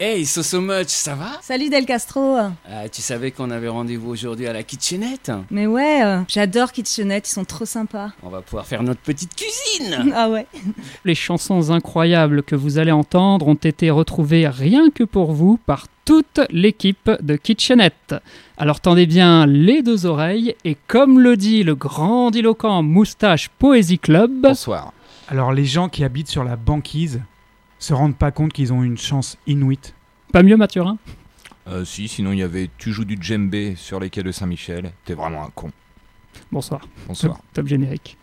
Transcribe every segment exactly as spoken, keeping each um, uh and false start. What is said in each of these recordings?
Hey, So So Much, ça va? Salut Del Castro. Ah, tu savais qu'on avait rendez-vous aujourd'hui à la kitchenette? Mais ouais, euh, j'adore Kitchenette, ils sont trop sympas. On va pouvoir faire notre petite cuisine. Ah ouais. Les chansons incroyables que vous allez entendre ont été retrouvées rien que pour vous par toute l'équipe de Kitchenette. Alors tendez bien les deux oreilles et comme le dit le grandiloquent Moustache Poésie Club... Bonsoir. Alors les gens qui habitent sur la banquise se rendent pas compte qu'ils ont une chance inouïe. Pas mieux Mathurin? Euh, si, sinon il y avait Tu joues du djembé sur les quais de Saint-Michel. T'es vraiment un con. Bonsoir. Bonsoir. Top, top générique.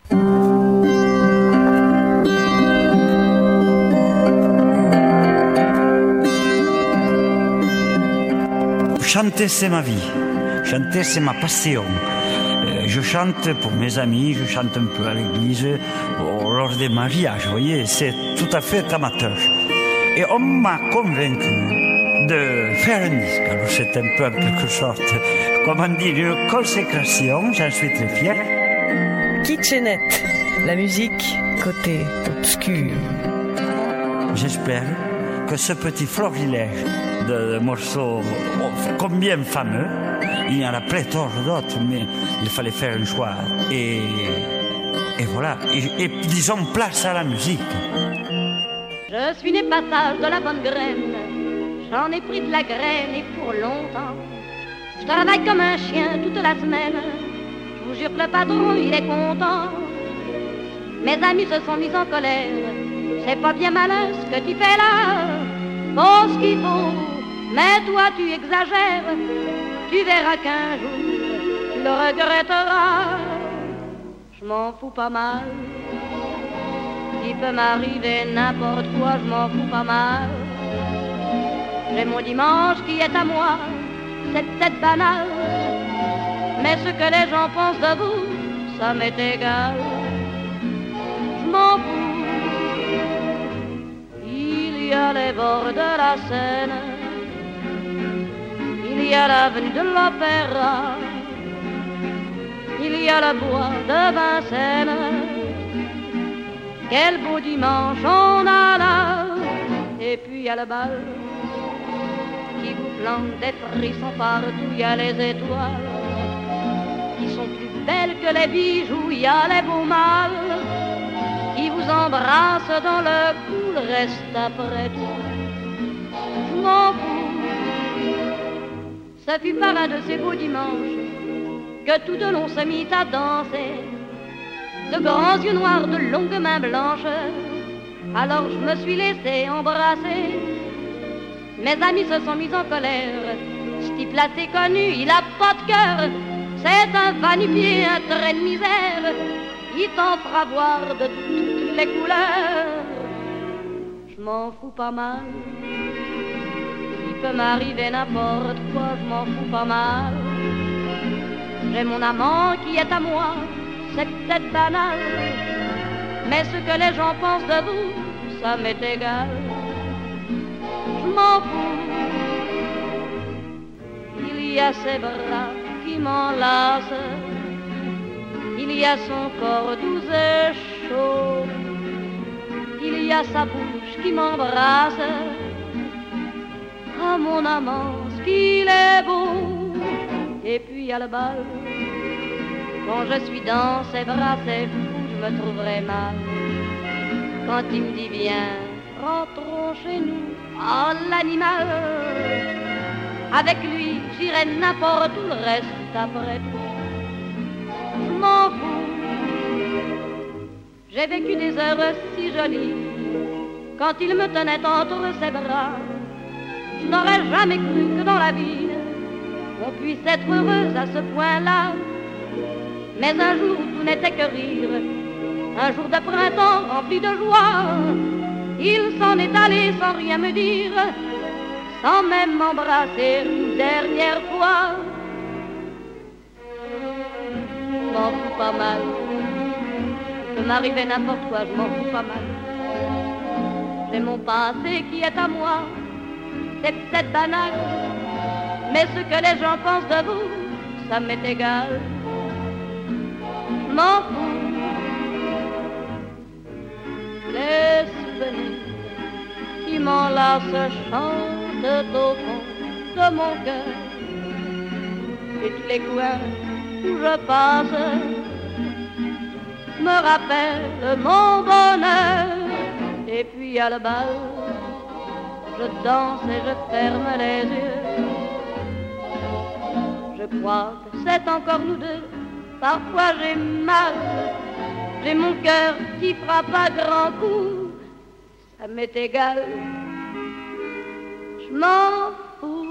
Chanter, c'est ma vie. Chanter, c'est ma passion. Euh, je chante pour mes amis, je chante un peu à l'église, au- lors des mariages, vous voyez, c'est tout à fait amateur. Et on m'a convaincu de faire un disque. Alors c'est un peu en quelque sorte, comment dire, une consécration, j'en suis très fier. Kitchenette, la musique côté obscur. J'espère que ce petit florilège de morceaux oh, combien fameux, il y en a pléthore d'autres, mais il fallait faire un choix. Et, et voilà, et, et disons place à la musique. Je suis né passage de la bonne graine, j'en ai pris de la graine et pour longtemps. Je travaille comme un chien toute la semaine, je vous jure que le patron il est content. Mes amis se sont mis en colère, c'est pas bien malin ce que tu fais là. Faut ce qu'il faut, mais toi tu exagères, tu verras qu'un jour tu le regretteras. Je m'en fous pas mal. Il peut m'arriver n'importe quoi, je m'en fous pas mal. J'ai mon dimanche qui est à moi, c'est peut-être banal, mais ce que les gens pensent de vous, ça m'est égal. Je m'en fous. Il y a les bords de la Seine, il y a l'avenue de l'Opéra, il y a le bois de Vincennes. Quel beau dimanche on a là. Et puis il y a le bal qui vous plante des frissons partout. Il y a les étoiles qui sont plus belles que les bijoux. Il y a les beaux mâles qui vous embrassent dans le cou. Le reste après tout, je m'en fous. Ça fut par un de ces beaux dimanches que tout de long se mit à danser. De grands yeux noirs, de longues mains blanches. Alors je me suis laissé embrasser. Mes amis se sont mis en colère. Ce type-là c'est connu, il a pas de cœur. C'est un va-nu-pied, un trait de misère. Il t'en fera voir de toutes les couleurs. Je m'en fous pas mal. Il peut m'arriver n'importe quoi, je m'en fous pas mal. J'ai mon amant qui est à moi, c'est peut-être banal, mais ce que les gens pensent de vous, ça m'est égal. Je m'en fous. Il y a ses bras qui m'enlacent, il y a son corps doux et chaud, il y a sa bouche qui m'embrasse. Ah mon amant, ce qu'il est beau. Et puis il y a le bal. Quand je suis dans ses bras, c'est fou, je me trouverai mal. Quand il me dit viens, rentrons chez nous, oh l'animal. Avec lui, j'irai n'importe où, le reste après tout, je m'en fous. J'ai vécu des heures si jolies, quand il me tenait entre ses bras. Je n'aurais jamais cru que dans la vie, on puisse être heureuse à ce point-là. Mais un jour où tout n'était que rire, un jour de printemps rempli de joie, il s'en est allé sans rien me dire, sans même m'embrasser une dernière fois. Je m'en fous pas mal, il peut m'arriver n'importe quoi, je m'en fous pas mal. C'est mon passé qui est à moi, c'est peut-être banal, mais ce que les gens pensent de vous, ça m'est égal. Je m'en fous. Les souvenirs qui m'enlacent chantent restent au fond de mon cœur. Et tous les coins où je passe me rappellent mon bonheur. Et puis à le bal, je danse et je ferme les yeux. Je crois que c'est encore nous deux. Parfois j'ai mal, j'ai mon cœur qui frappe à grands coups. Ça m'est égal, je m'en fous.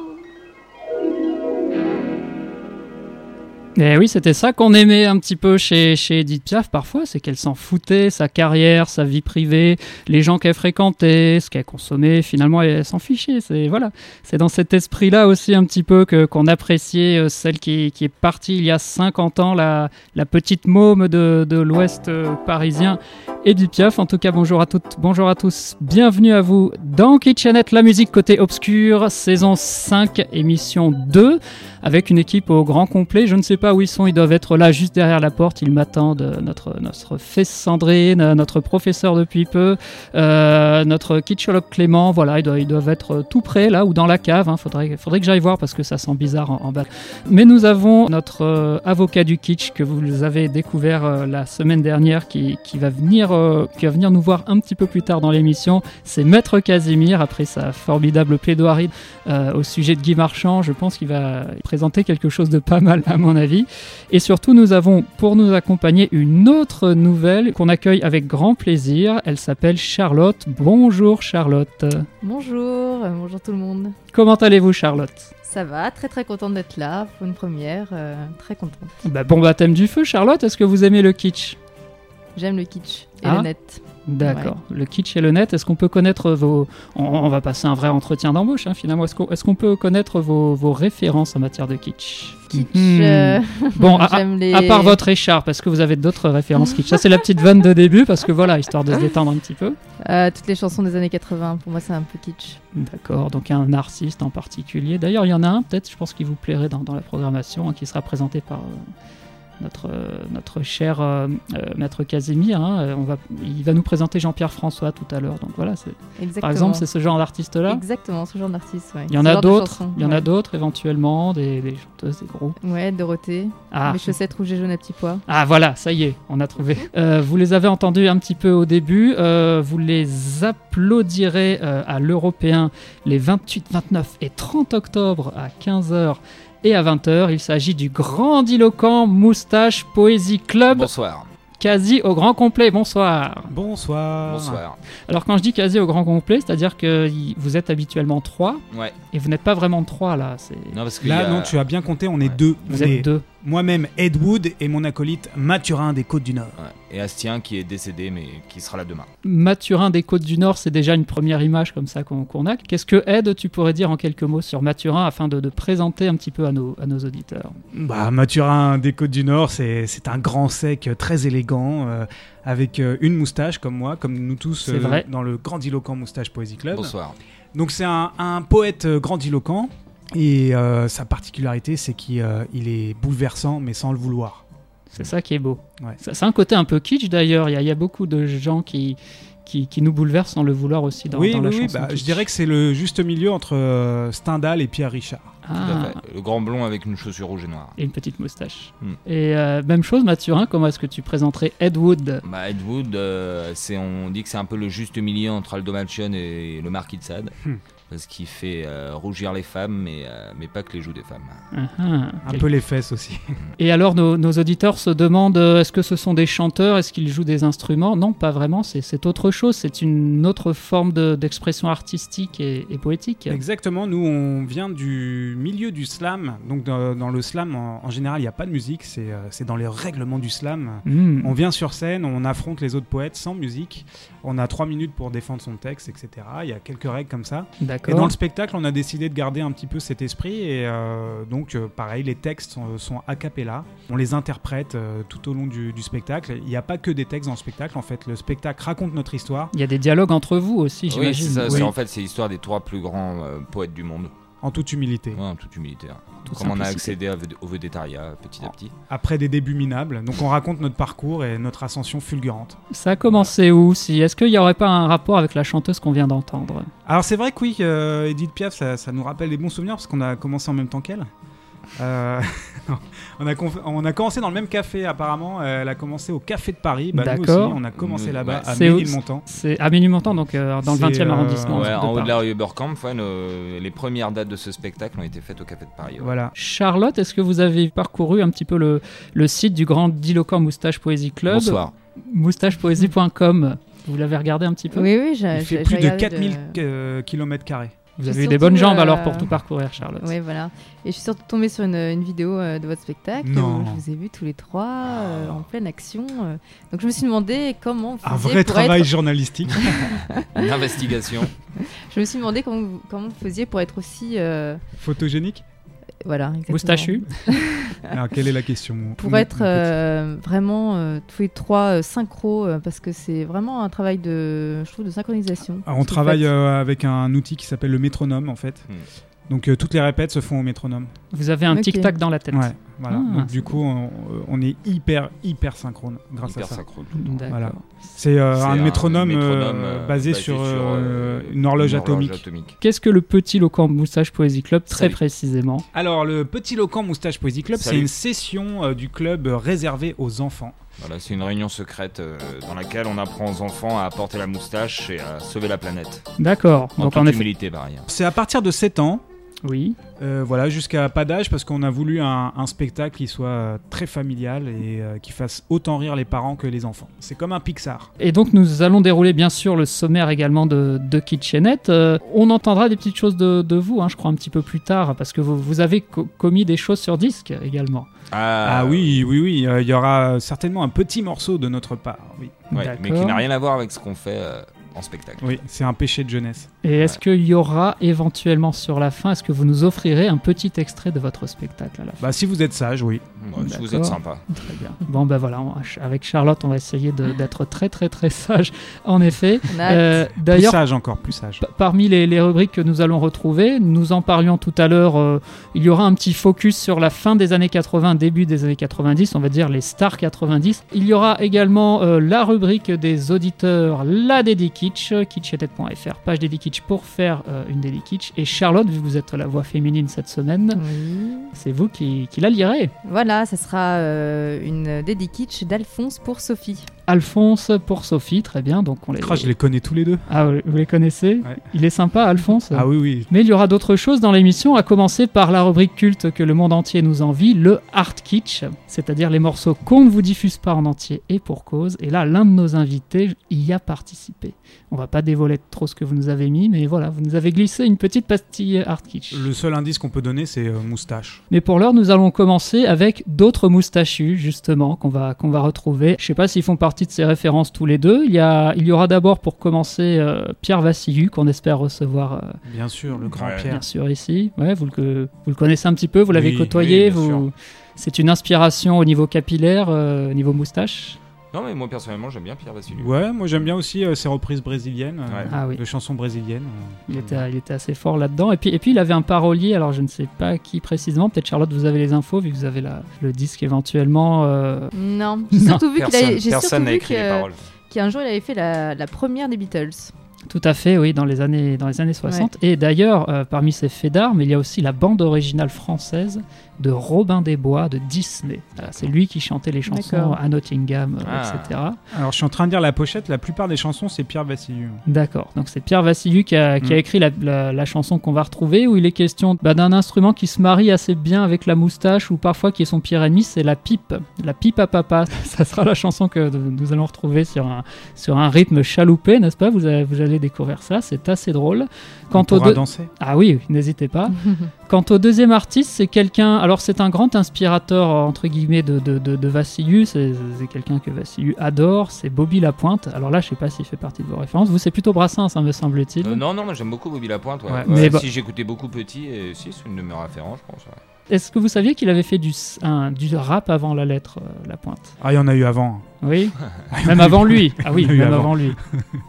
Et oui, c'était ça qu'on aimait un petit peu chez, chez Edith Piaf parfois, c'est qu'elle s'en foutait, sa carrière, sa vie privée, les gens qu'elle fréquentait, ce qu'elle consommait, finalement elle s'en fichait. C'est, voilà. C'est dans cet esprit-là aussi un petit peu que, qu'on appréciait euh, celle qui, qui est partie il y a cinquante ans, la, la petite môme de, de l'Ouest euh, parisien, Edith Piaf. En tout cas, bonjour à toutes, bonjour à tous, bienvenue à vous dans Kitchenette, la musique côté obscur, saison cinq, émission deux, avec une équipe au grand complet. Je ne sais pas où ils sont, ils doivent être là juste derrière la porte, ils m'attendent. Notre, notre fesse Sandrine, notre professeur depuis peu, euh, notre kitschologue Clément, voilà, ils doivent, ils doivent être tout près là, ou dans la cave, hein. faudrait, faudrait que j'aille voir parce que ça sent bizarre en, en bas. Mais nous avons notre euh, avocat du kitsch que vous avez découvert euh, la semaine dernière, qui, qui, va venir, euh, qui va venir nous voir un petit peu plus tard dans l'émission. C'est Maître Casimir, après sa formidable plaidoirie euh, au sujet de Guy Marchand. Je pense qu'il va présenter quelque chose de pas mal à mon avis. Et surtout, nous avons pour nous accompagner une autre nouvelle qu'on accueille avec grand plaisir. Elle s'appelle Charlotte. Bonjour Charlotte. Bonjour, euh, bonjour tout le monde. Comment allez-vous Charlotte ? Ça va, très très contente d'être là pour une première, euh, très contente. Bah, bon baptême du feu Charlotte, est-ce que vous aimez le kitsch ? J'aime le kitsch et ah, le net. D'accord, ouais. Le kitsch et le net, est-ce qu'on peut connaître vos... On, on va passer un vrai entretien d'embauche hein, finalement, est-ce qu'on, est-ce qu'on peut connaître vos, vos références en matière de kitsch ? Kitsch, mmh. euh... Bon, à, les... à part votre écharpe, est-ce que vous avez d'autres références kitsch ? Ça c'est la petite vanne de début, parce que voilà, histoire de se détendre un petit peu. Euh, toutes les chansons des années quatre-vingts, pour moi c'est un peu kitsch. D'accord, donc un artiste en particulier. D'ailleurs, il y en a un, peut-être, je pense qu'il vous plairait dans, dans la programmation, hein, qui sera présenté par... Euh... Notre, euh, notre cher euh, euh, maître Casimir, hein, on va, il va nous présenter Jean-Pierre François tout à l'heure. Donc voilà, c'est, par exemple, c'est ce genre d'artiste-là. Exactement, ce genre d'artiste. Ouais. Il y en a d'autres, il y en ouais. a d'autres éventuellement, des, des chanteuses, des groupes. Ouais, Dorothée. Ah. Mes chaussettes rouges et jaunes à petits pois. Ah voilà, ça y est, on a trouvé. euh, vous les avez entendus un petit peu au début. Euh, vous les applaudirez euh, à l'Européen les vingt-huit, vingt-neuf et trente octobre à quinze heures. Et à vingt heures, il s'agit du grandiloquent Moustache Poésie Club. Bonsoir. Quasi au grand complet, bonsoir. Bonsoir. Bonsoir. Alors quand je dis quasi au grand complet, c'est-à-dire que vous êtes habituellement trois. Ouais. Et vous n'êtes pas vraiment trois là. C'est... Non, parce que là, a... non, tu as bien compté, on est ouais. deux. Vous on êtes est... deux. Moi-même, Ed Wood et mon acolyte Mathurin des Côtes-du-Nord. Ouais. Et Astien qui est décédé mais qui sera là demain. Mathurin des Côtes-du-Nord, c'est déjà une première image comme ça qu'on, qu'on a. Qu'est-ce que Ed, tu pourrais dire en quelques mots sur Mathurin afin de, de présenter un petit peu à nos, à nos auditeurs ? Bah, Mathurin des Côtes-du-Nord, c'est, c'est un grand sec très élégant, euh, avec euh, une moustache comme moi, comme nous tous euh, dans le Grandiloquent Moustache Poésie Club. Bonsoir. Donc c'est un, un poète grandiloquent. Et euh, sa particularité, c'est qu'il euh, il est bouleversant, mais sans le vouloir. C'est ça qui est beau. Ouais. Ça, c'est un côté un peu kitsch d'ailleurs. Il y a, il y a beaucoup de gens qui, qui, qui nous bouleversent sans le vouloir aussi dans, oui, dans oui, la oui, chanson. Bah, je dirais que c'est le juste milieu entre euh, Stendhal et Pierre Richard. Ah. Le grand blond avec une chaussure rouge et noire. Et une petite moustache. Hmm. Et euh, même chose, Mathurin, comment est-ce que tu présenterais Ed Wood ? Bah, Ed Wood, euh, c'est, on dit que c'est un peu le juste milieu entre Aldo Malchion et le Marquis de Sade. Hmm. Parce qu'il fait euh, rougir les femmes, mais, euh, mais pas que les joues des femmes. Uh-huh. Un Quel... peu les fesses aussi. Et alors, nos, nos auditeurs se demandent, est-ce que ce sont des chanteurs ? Est-ce qu'ils jouent des instruments ? Non, pas vraiment, c'est, c'est autre chose. C'est une autre forme de, d'expression artistique et, et poétique. Exactement, nous, on vient du milieu du slam. Donc, dans, dans le slam, en, en général, il n'y a pas de musique. C'est, euh, c'est dans les règlements du slam. Mm. On vient sur scène, on affronte les autres poètes sans musique. On a trois minutes pour défendre son texte, et cetera. Il y a quelques règles comme ça. D'accord. Et dans le spectacle, on a décidé de garder un petit peu cet esprit. Et euh, donc, euh, pareil, les textes sont, sont a cappella. On les interprète euh, tout au long du, du spectacle. Il n'y a pas que des textes dans le spectacle. En fait, le spectacle raconte notre histoire. Il y a des dialogues entre vous aussi, j'imagine. Oui, c'est ça. Oui. C'est, en fait, c'est l'histoire des trois plus grands euh, poètes du monde. En toute humilité. Ouais, en toute humilité. Hein. Toute Comme on a simplicité. accédé au védétariat petit à petit. Après des débuts minables. Donc on raconte notre parcours et notre ascension fulgurante. Ça a commencé où si Est-ce qu'il n'y aurait pas un rapport avec la chanteuse qu'on vient d'entendre? Alors c'est vrai que oui, euh, Edith Piaf, ça, ça nous rappelle des bons souvenirs parce qu'on a commencé en même temps qu'elle. Euh, on, a conf- on a commencé dans le même café apparemment. Euh, elle a commencé au Café de Paris. Bah, nous aussi, D'accord. on a commencé Nous, là-bas ouais. à C'est où- Ménilmontant. C'est à Ménilmontant, donc euh, dans le C'est, vingtième euh, arrondissement. Ouais, de en haut Paris. de la rue Oberkampf, ouais, nos- les premières dates de ce spectacle ont été faites au Café de Paris. Ouais. Voilà. Charlotte, est-ce que vous avez parcouru un petit peu le, le site du Grand Diloquent Moustache Poésie Club? Bonsoir. moustache poésie point com. Vous l'avez regardé un petit peu? Oui, oui, j'ai Il fait j'ai- plus j'ai de regardé quatre mille euh, kilomètres carrés. Vous J'ai avez eu des surtout, bonnes jambes euh, alors pour tout parcourir, Charlotte. Oui, voilà. Et je suis surtout tombée sur une, une vidéo euh, de votre spectacle Non. où je vous ai vus tous les trois euh, en pleine action. euh. Donc je me suis demandé comment vous Un faisiez vrai pour travail être... journalistique. Une investigation. Je me suis demandé comment vous, comment vous faisiez pour être aussi... euh, Photogénique. Voilà, exactement. Moustachu. Alors quelle est la question? Pour mon- être mon petit euh, vraiment euh, tous les trois euh, synchro, euh, parce que c'est vraiment un travail de, je trouve, de synchronisation. Alors, on ce que vous travaille faites. euh, avec un outil qui s'appelle le métronome en fait. Hmm. Donc euh, toutes les répètes se font au métronome. Vous avez un Ok. tic-tac dans la tête. Ouais, voilà. Ah, Donc c'est du coup, on, on est hyper hyper synchrone grâce Hyper à ça. synchrone. D'accord. Voilà. C'est euh, C'est un métronome, métronome, euh, euh, basé, basé sur, sur, euh, euh, une horloge atomique. Qu'est-ce que le Petit Loquent Moustache Poésie Club, très Salut. précisément? Alors le Petit Loquent Moustache Poésie Club, c'est Salut. une session euh, du club euh, réservée aux enfants. Voilà, c'est une réunion secrète euh, dans laquelle on apprend aux enfants à porter la moustache et à sauver la planète. D'accord. En Donc toute en effet. humilité, par ailleurs. C'est à partir de sept ans. Oui. Euh, voilà, jusqu'à pas d'âge parce qu'on a voulu un, un spectacle qui soit euh, très familial et euh, qui fasse autant rire les parents que les enfants. C'est comme un Pixar. Et donc nous allons dérouler bien sûr le sommaire également de, de Kitchenette. Euh, on entendra des petites choses de, de vous, hein, je crois un petit peu plus tard, parce que vous, vous avez co- commis des choses sur disque également. Ah, oui, oui, oui, euh, il y aura certainement un petit morceau de notre part. Oui, Ouais, mais qui D'accord. n'a rien à voir avec ce qu'on fait euh, en spectacle. oui, c'est un péché de jeunesse. Et est-ce qu'il y aura éventuellement sur la fin, est-ce que vous nous offrirez un petit extrait de votre spectacle à la fin? Bah si vous êtes sage, oui. Ouais, si vous D'accord. êtes sympa. Très bien. Bon ben voilà, on- avec Charlotte, on va essayer de- d'être très très très sage, en effet. On a hâte. Euh, Plus D'ailleurs, sage encore, plus sage. P- Parmi les, les rubriques que nous allons retrouver, nous en parlions tout à l'heure, euh, il y aura un petit focus sur la fin des années quatre-vingts, début des années quatre-vingt-dix, on va dire les stars quatre-vingt-dix. Il y aura également euh, la rubrique des auditeurs, la Dédi Kitsch, kitchetet point f r, page Dédi Kitsch pour faire euh, une Dédi Kitsch. Et Charlotte, vu que vous êtes la voix féminine cette semaine, Oui. c'est vous qui, qui la lirez. Voilà, ça sera euh, une Dédi Kitsch d'Alphonse pour Sophie. Alphonse pour Sophie, très bien. Donc on les... Ah, je les connais tous les deux. Ah, vous vous les connaissez? Ouais. Il est sympa, Alphonse? Ah oui, oui. Mais il y aura d'autres choses dans l'émission, à commencer par la rubrique culte que le monde entier nous envie, le Art Kitsch, c'est-à-dire les morceaux qu'on ne vous diffuse pas en entier et pour cause. Et là, l'un de nos invités y a participé. On va pas dévoiler trop ce que vous nous avez mis, mais voilà, vous nous avez glissé une petite pastille Art Kitsch. Le seul indice qu'on peut donner, c'est euh, moustache. Mais pour l'heure, nous allons commencer avec d'autres moustachus, justement, qu'on va, qu'on va retrouver. Je sais pas s'ils font partie de ces références tous les deux. Il y, a, il y aura d'abord, pour commencer, euh, Pierre Vassiliou, qu'on espère recevoir... euh, Bien sûr, le grand Ouais. Pierre. Bien sûr, ici. Ouais, vous, le, vous le connaissez un petit peu, vous l'avez Oui, côtoyé. oui, bien vous... sûr. C'est une inspiration au niveau capillaire, euh, au niveau moustache. Non, mais moi personnellement, j'aime bien Pierre Vassiliou. Ouais, moi j'aime bien aussi euh, ces reprises brésiliennes, euh, Ouais. Ah oui. de chansons brésiliennes. euh, Il était, il était assez fort là-dedans. Et puis, et puis, il avait un parolier, alors je ne sais pas qui précisément. Peut-être Charlotte, vous avez les infos, vu que vous avez la, le disque éventuellement. euh, Non, j'ai Non. surtout vu qu'il Personne, avait- j'ai personne surtout n'a vu écrit les que- paroles. qu'un jour il avait fait la, la première des Beatles. Tout à fait, oui, dans les années, dans les années soixante. Et d'ailleurs, euh, parmi ces faits d'armes, il y a aussi la bande originale française de Robin des Bois de Disney. Voilà, c'est lui qui chantait les chansons D'accord. à Nottingham, euh, Ah. et cetera. Alors je suis en train de lire la pochette, la plupart des chansons c'est Pierre Vassiliou. D'accord, donc c'est Pierre Vassiliou qui a, qui a Mm. écrit la, la- la chanson qu'on va retrouver, où il est question bah, d'un instrument qui se marie assez bien avec la moustache, ou parfois qui est son pire ennemi, c'est la pipe. La pipe à papa, ça sera la chanson que nous allons retrouver sur un, sur un rythme chaloupé, n'est-ce pas? vous, avez- vous allez découvrir ça, c'est assez drôle. Quant On aux pourra deux... danser. Ah oui, n'hésitez pas. Quant au deuxième artiste, c'est quelqu'un. Alors, c'est un grand inspirateur, entre guillemets, de, de, de, de Vassiliou. C'est, c'est quelqu'un que Vassiliou adore. C'est Bobby Lapointe. Alors là, je sais pas s'il fait partie de vos références. Vous, c'est plutôt Brassens, hein, me semble-t-il. Euh, non, non, moi j'aime beaucoup Bobby Lapointe. Ouais. Ouais. Ouais, Mais bah- Si j'écoutais beaucoup petit, et si c'est une de mes références, je pense. Ouais. Est-ce que vous saviez qu'il avait fait du, s- un, du rap avant la lettre euh, Lapointe? Ah, il y en a eu avant. Oui. Même avant lui. Ah oui, Il y en a eu même avant. avant lui.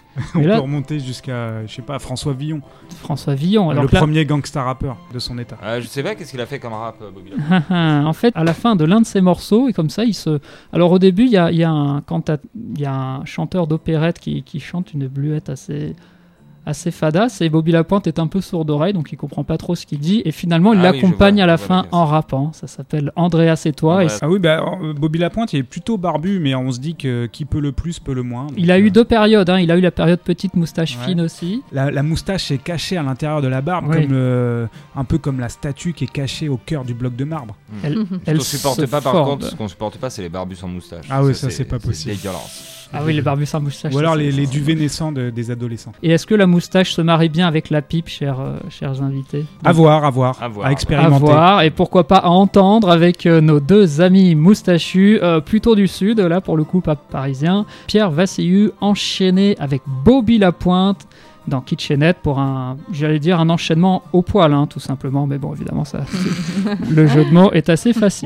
On là- peut remonter jusqu'à, je sais pas, François Villon, François Villon. Alors le que là- premier gangsta rappeur de son état. Euh, je sais pas qu'est-ce qu'il a fait comme rap, euh, Bobby Lapointe. en fait, à la fin de l'un de ses morceaux, et comme ça, il se. Alors au début, il y a, il y a un canta- il y a un chanteur d'opérette qui, qui chante une bluette assez assez fadasse, et Bobby Lapointe est un peu sourd d'oreille, donc il comprend pas trop ce qu'il dit, et finalement, il Ah oui, je l'accompagne vois, à la je vois fin lequel en rappant. Ça s'appelle Andreas et toi. Et Andreas. c'est- Ah oui, bah, euh, Bobby Lapointe, il est plutôt barbu, mais on se dit que qui peut le plus peut le moins. donc, il a euh, eu deux périodes. Hein. Il a eu la période petite moustache Ouais. fine aussi. La, la moustache est cachée à l'intérieur de la barbe, Oui. comme euh, un peu comme la statue qui est cachée au cœur du bloc de marbre. Elle, Ce elle qu'on supporte se pas, par forme. contre, ce qu'on supporte pas, c'est les barbus sans moustache. Ah oui, ça, c'est pas possible. C'est dégueulasse. Ah oui, les barbus sans moustache. Ou alors ça, les, c'est- les duvets naissants de- des adolescents. Et est-ce que la moustache se marie bien avec la pipe, chers, euh, chers invités? À voir, à voir, À voir. à À expérimenter. voir, et pourquoi pas à entendre avec euh, nos deux amis moustachus, euh, plutôt du sud, là pour le coup pas parisiens, Pierre Vassiliou enchaîné avec Bobby Lapointe dans Kitchenette pour un, j'allais dire un enchaînement au poil, hein, tout simplement, mais bon évidemment ça, c'est- le jeu de mots est assez facile.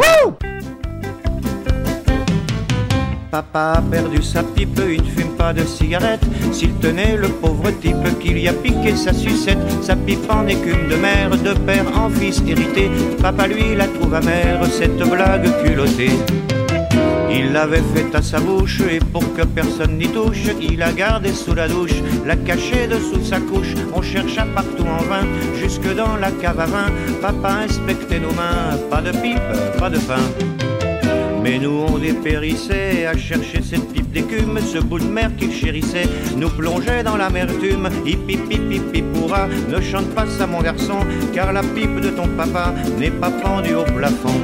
Papa a perdu sa pipe, il ne fume pas de cigarette. S'il tenait le pauvre type qu'il y a piqué sa sucette, sa pipe en écume de mer, de père en fils hérité. Papa lui la trouve amère, cette blague culottée. Il l'avait faite à sa bouche et pour que personne n'y touche, il la gardée sous la douche, la cachée dessous sa couche. On chercha partout en vain, jusque dans la cave à vin. Papa inspectait nos mains, pas de pipe, pas de pain. Mais nous on dépérissait à chercher cette pipe d'écume, ce bout de mer qu'il chérissait nous plongeait dans l'amertume. Hipi pipi pipoura, ne chante pas ça mon garçon, car la pipe de ton papa n'est pas pendue au plafond.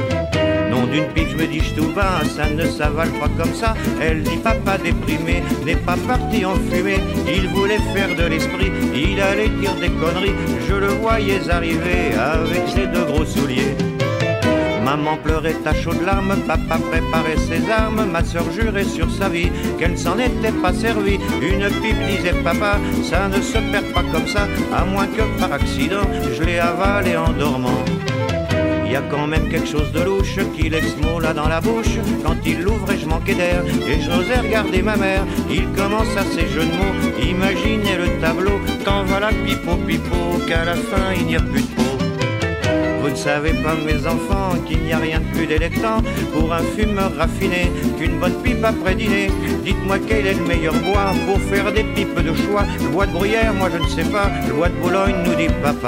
Nom d'une pipe, je me dis tout bas, ça ne s'avale pas comme ça. Elle dit papa déprimé, n'est pas parti en fumée. Il voulait faire de l'esprit, il allait dire des conneries. Je le voyais arriver avec ses deux gros souliers. Maman pleurait à chaudes larmes, papa préparait ses armes. Ma sœur jurait sur sa vie qu'elle s'en était pas servie. Une pipe, disait papa, ça ne se perd pas comme ça, à moins que par accident je l'ai avalée en dormant. Il y a quand même quelque chose de louche qui laisse mot là dans la bouche. Quand il l'ouvrait je manquais d'air et je n'osais regarder ma mère. Il commence à ses jeux de mots, imaginez le tableau. T'en vas la pipo pipo qu'à la fin il n'y a plus de peau. Vous ne savez pas mes enfants qu'il n'y a rien de plus délectant pour un fumeur raffiné qu'une bonne pipe après dîner. Dites-moi quel est le meilleur bois pour faire des pipes de choix. Le bois de bruyère, moi je ne sais pas, le bois de Boulogne nous dit papa.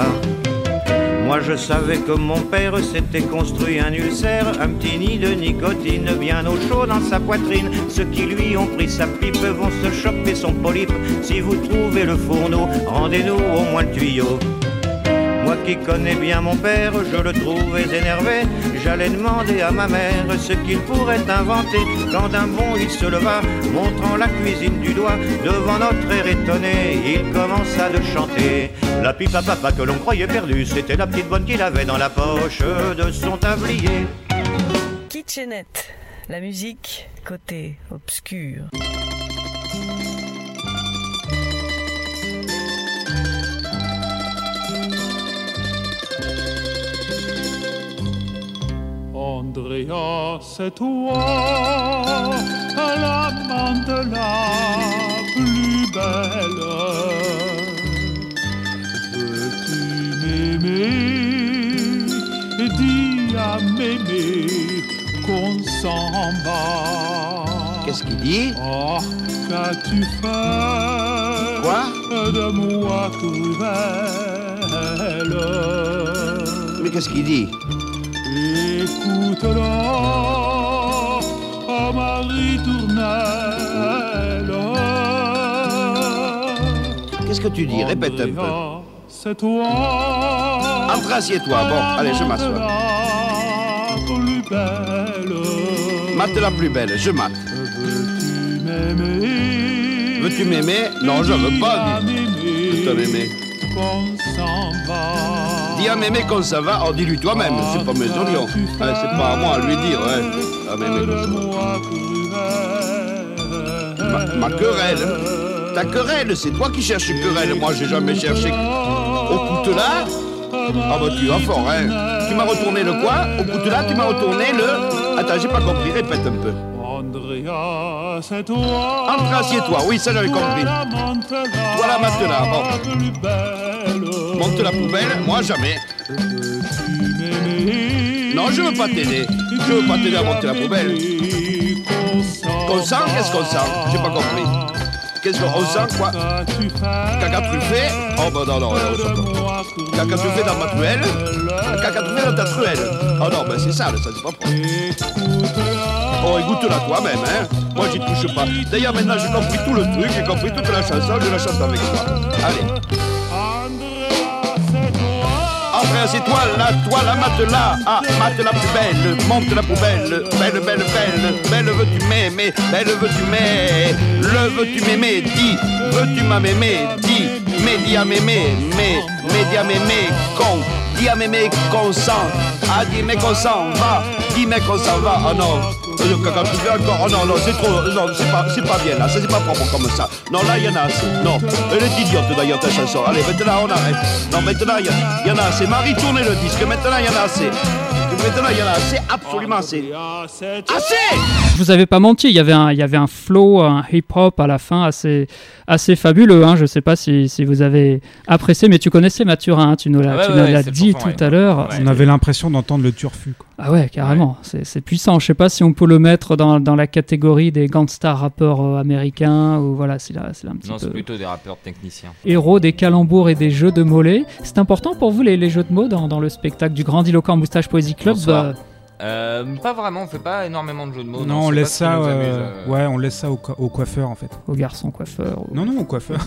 Moi je savais que mon père s'était construit un ulcère, un petit nid de nicotine bien au chaud dans sa poitrine. Ceux qui lui ont pris sa pipe vont se choper son polype. Si vous trouvez le fourneau, rendez-nous au moins le tuyau. Moi qui connais bien mon père, je le trouvais énervé. J'allais demander à ma mère ce qu'il pourrait inventer. Quand d'un bond il se leva, montrant la cuisine du doigt, devant notre air étonné, il commença de chanter. La pipe à papa que l'on croyait perdue, c'était la petite bonne qu'il avait dans la poche de son tablier. Kitchenette, la musique côté obscur. Andrea, c'est toi, l'amante la plus belle. Veux-tu m'aimer? Dis à m'aimer qu'on s'en va. Qu'est-ce qu'il dit? Oh, qu'as-tu fait? Quoi? De moi cruelle. Mais qu'est-ce qu'il dit? Écoute-la, oh ma ritournelle. Qu'est-ce que tu dis? Répète un peu. C'est toi. Entre, assieds-toi. Bon, allez, je m'assois. La plus belle. Mate la plus belle, je mate. Veux-tu m'aimer? Veux-tu m'aimer? Non, je veux pas. Dis à m'aimer. Qu'on s'en va. Dis à m'aimer qu'on s'en va. Oh, dis-lui toi-même, c'est pas mes oignons. Allez, c'est pas à moi à lui dire, ouais. À m'aimer qu'on s'en va. Ma, ma querelle. Ta querelle, c'est toi qui cherches une querelle. Moi, j'ai jamais cherché. Au coutelas? Ah bah tu vas fort, hein. Tu m'as retourné le quoi? Au coutelas, tu m'as retourné le... Attends, j'ai pas compris, répète un peu. Andrea, c'est toi. Entre, assieds-toi, oui, ça j'avais compris. Voilà matelas, bon. Monte la poubelle, moi jamais. Non, je veux pas t'aider. Je veux pas t'aider à monter la poubelle. Qu'on sent, qu'est-ce qu'on sent? J'ai pas compris. Qu'est-ce qu'on sent, quoi? Caca truffé? Oh, bah non, non, non. Caca truffé dans ma truelle? Caca truffé dans ta truelle? Oh non, ben c'est sale, ça, c'est pas propre. Oh, écoute-la toi-même, hein. Moi, j'y touche pas. D'ailleurs, maintenant, j'ai compris tout le truc, j'ai compris toute la chanson, je la chante avec toi. Allez. Andrea, c'est toi, là, toi, la matelas. Ah, mate la plus belle, monte la poubelle. Belle, belle, belle, belle veux-tu m'aimer, belle veux-tu m'aimer. Le veux-tu m'aimer, dis, veux-tu m'aimer, dis. Mais dis à m'aimer, mais, mais dis à m'aimer, con. Dis à m'aimer qu'on s'en, ah dis mais qu'on s'en va, dis mais qu'on s'en va, oh non, le caca tu fais encore, oh non, non, c'est trop, non, c'est pas, c'est pas bien là, ça c'est pas propre comme ça, non là il y en a assez, non, elle est idiote d'ailleurs ta chanson, allez maintenant on arrête, non maintenant il y, y en a assez, Marie tournez le disque, maintenant il y en a assez. Maintenant, il y en a assez, absolument assez. Assez! Je vous avais pas menti, il y avait un, il y avait un flow, un hip-hop à la fin assez, assez fabuleux. Hein. Je sais pas si, si vous avez apprécié, mais tu connaissais Mathurin, hein. Tu nous l'as, ah ouais, tu ouais, nous l'as dit tout ouais. à l'heure. Ouais. On avait l'impression d'entendre le Turfu. Quoi. Ah ouais, carrément, ouais. C'est, c'est puissant. Je sais pas si on peut le mettre dans, dans la catégorie des gangsta rappeurs euh, américains, ou voilà, c'est, là, c'est là un petit non, peu... c'est plutôt des rappeurs techniciens. Héros des calembours et des jeux de mollets. C'est important pour vous les, les jeux de mots dans, dans le spectacle du Grandiloquent Moustache Poésie Club? Bah... Euh, pas vraiment, on fait pas énormément de jeux de mots. Non, non on laisse ça, euh, amuse, euh... ouais, on laisse ça au, co- au coiffeur en fait. Au garçon coiffeur. Au... Non, non, au coiffeur.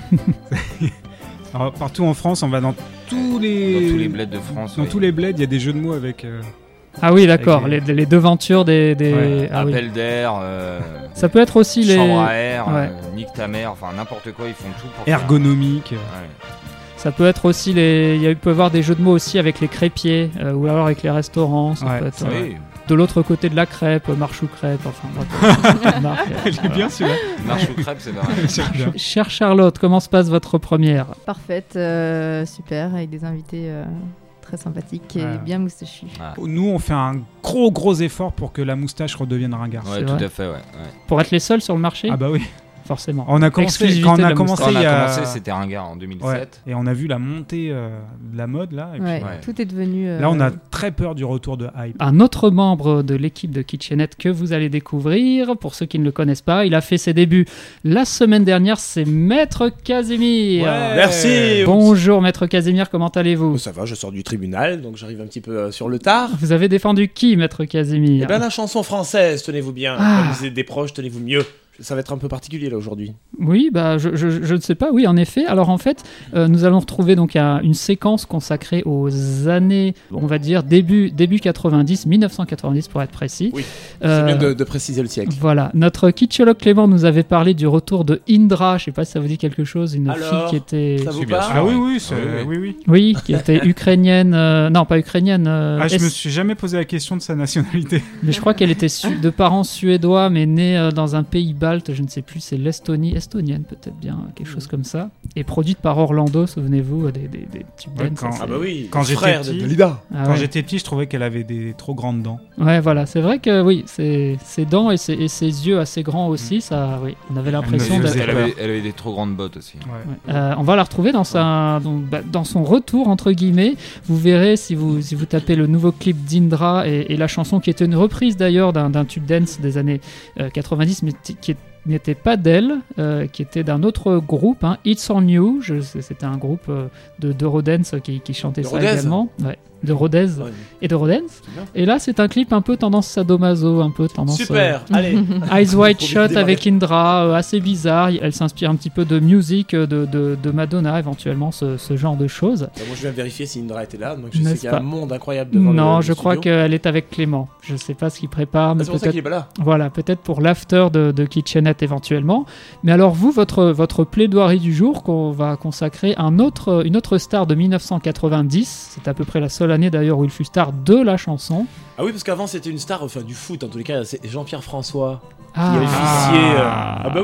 Alors, partout en France, on va dans tous les. Dans tous les bleds de France. Dans oui. tous les bleds, il y a des jeux de mots avec. Euh... Ah oui, d'accord, les... Les, les devantures des. des... Ouais. Ah, Appel oui. d'air. Euh... Ça peut être aussi les. Chambre à air, ouais. euh, nique ta mère, enfin n'importe quoi, ils font tout pour. Ergonomique. Faire... Ouais. Ça peut être aussi les. Il peut y avoir des jeux de mots aussi avec les crépiers, euh, ou alors avec les restaurants. Ça ouais, peut être, oui. euh, de l'autre côté de la crêpe, marche ou crêpe, enfin bref. marque, Elle est bien celui-là. Marche ou crêpe, c'est vrai. Chère Charlotte, comment se passe votre première? Parfaite, euh, super, avec des invités euh, très sympathiques et ouais. bien moustachus. Ah. Nous, on fait un gros gros effort pour que la moustache redevienne ringard. Ouais, c'est tout vrai. à fait, ouais, ouais. Pour être les seuls sur le marché? Ah bah oui. Forcément. On a commencé, quand on a commencé, quand on a il y a... commencé, c'était ringard en deux mille sept. Ouais. Et on a vu la montée euh, de la mode là. Et ouais, puis, ouais. Tout est devenu. Euh... Là, on a très peur du retour de hype. Un autre membre de l'équipe de Kitchenette que vous allez découvrir, pour ceux qui ne le connaissent pas, il a fait ses débuts la semaine dernière. C'est Maître Casimir. Ouais. Merci. Bonjour Maître Casimir, comment allez-vous? Ça va, je sors du tribunal, donc j'arrive un petit peu euh, sur le tard. Vous avez défendu qui, Maître Casimir? Eh bien, la chanson française, tenez-vous bien. Ah. Comme des proches, tenez-vous mieux. Ça va être un peu particulier là aujourd'hui. Oui, bah je, je, je ne sais pas. Oui, en effet. Alors en fait, euh, nous allons retrouver donc un, une séquence consacrée aux années, on va dire début début quatre-vingt-dix, mille neuf cent quatre-vingt-dix pour être précis. Oui. Euh, c'est bien de, de préciser le siècle. Voilà. Notre kitschologue Clément nous avait parlé du retour de Indra. Je sais pas si ça vous dit quelque chose. Une Alors, fille qui était. Ça vous parle? Ah oui, oui, c'est... oui, oui, oui. Oui, qui était ukrainienne. Euh... Non, pas ukrainienne. Euh... Ah, je Est... me suis jamais posé la question de sa nationalité. Mais je crois qu'elle était su... de parents suédois, mais née euh, dans un pays balte. Je ne sais plus. C'est l'Estonie, estonienne peut-être bien, quelque chose comme ça, et produite par Orlando, souvenez-vous, des, des, des tube ouais, dance. quand, ah bah oui, quand j'étais frère petit, de Lida. Ah quand ouais. j'étais petit, je trouvais qu'elle avait des trop grandes dents. Ouais, voilà, c'est vrai que oui, ses, ses dents et ses, et ses yeux assez grands aussi, mmh. ça, oui, on avait l'impression elle, d'être. Elle avait, elle avait des trop grandes bottes aussi. Ouais. Ouais. Euh, on va la retrouver dans sa, dans, bah, dans son retour entre guillemets. Vous verrez si vous si vous tapez le nouveau clip d'Indra et, et la chanson qui était une reprise d'ailleurs d'un, d'un tube dance des années euh, quatre-vingt-dix, mais t- qui est n'était pas d'elle, euh, qui était d'un autre groupe, hein, It's On You. Je, c'était un groupe euh, de, de Rodens qui, qui chantait de ça Rodez. également. Ouais, de Rodez ouais. et de Rodens. Et là, c'est un clip un peu tendance sadomaso, un peu tendance. Super, euh, allez. Eyes Wide Shut avec Indra, euh, assez bizarre. Elle s'inspire un petit peu de music de, de, de Madonna, éventuellement, ce, ce genre de choses. Bah, moi, je viens vérifier si Indra était là, donc je N'est-ce sais qu'il y a pas un monde incroyable devant Non, le, le je crois studio. qu'elle est avec Clément. Je sais pas ce qu'il prépare, mais ah, c'est pour peut-être. ça qu'il est pas là. Voilà, peut-être pour l'after de, de Kitchenette éventuellement. Mais alors vous, votre, votre plaidoirie du jour qu'on va consacrer à un autre, une autre star de mille neuf cent quatre-vingt-dix. C'est à peu près la seule année d'ailleurs où il fut star de la chanson. Ah oui, parce qu'avant c'était une star, enfin du foot en tous les cas, c'est Jean-Pierre François Ah. qui avait officié. Euh... Ah bah oui.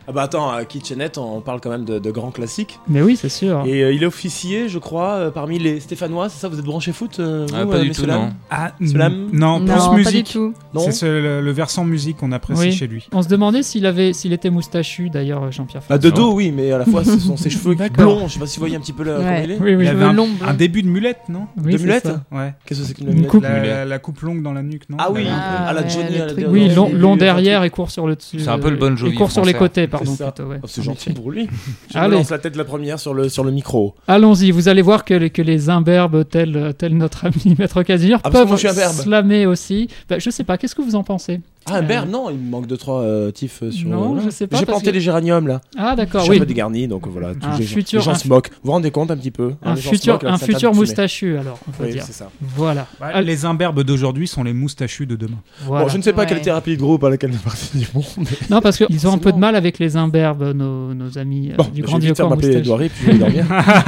Ah bah attends, à Kitchenette, on parle quand même de, de grands classiques. Mais oui, c'est sûr. Et euh, il est officier, je crois, euh, parmi les Stéphanois, c'est ça? Vous êtes branché foot euh, Ah, vous, pas euh, du messieurs, tout, dames non. Ah, Slam non, plus Non, pas musique. du tout. Non. C'est ce- le, le versant musique qu'on apprécie Oui. chez lui. On se demandait s'il avait, s'il était moustachu d'ailleurs, Jean-Pierre Bah, François. de dos, oui, mais à la fois, ce sont ses cheveux D'accord. blonds. Je sais pas si vous voyez un petit peu là, Ouais. comment il est. Oui, oui. Il avait Cheveux un, longs, un blonds. début de mulette, non Oui, de c'est mulette ça. Ouais. Qu'est-ce que c'est qu'une Une mulette coupe. La, Mulet. la- la coupe longue dans la nuque, non? Ah oui, Ah, à la ouais, Johnny, le à la truc. Oui, dans- long, dans- long dans- derrière et court sur le dessus. C'est un peu le Bon Jovi Et court sur les français. côtés, pardon. C'est ça. Plutôt, ouais. Oh, c'est gentil pour lui. Je me Allez. lance la tête la première sur le, sur le micro. Allons-y, vous allez voir que, les- que les imberbes, tels, tels notre ami Maître Casimir, Ah, parce que peuvent moi, je suis imberbe. slammer aussi. Bah, je sais pas, qu'est-ce que vous en pensez? Ah, un berbe, non, il me manque deux trois euh, tifs euh, sur. Non, euh, je sais pas, J'ai parce planté que- les géraniums là. Ah, Je d'accord, suis oui. un peu dégarni, donc voilà. tous Un les gens, futur- les gens un se fu- moquent. Vous vous rendez compte un petit peu hein, Un les gens se futur, moquent, là, un c'est futur Sainte-Anne-de-Fumay. moustachu, alors, on peut Oui, dire. c'est ça. Voilà. Ouais, Allez, les imberbes d'aujourd'hui sont les moustachus de demain. voilà. Bon, je ne sais pas Ouais. quelle thérapie de groupe à laquelle nous participons. Mais... Non, parce qu'ils ont un peu Forcément. de mal avec les imberbes, nos, nos amis euh, Bon, du je Grand vais vite faire Diocor m'appeler moustachu. Edouard et puis je vais dormir.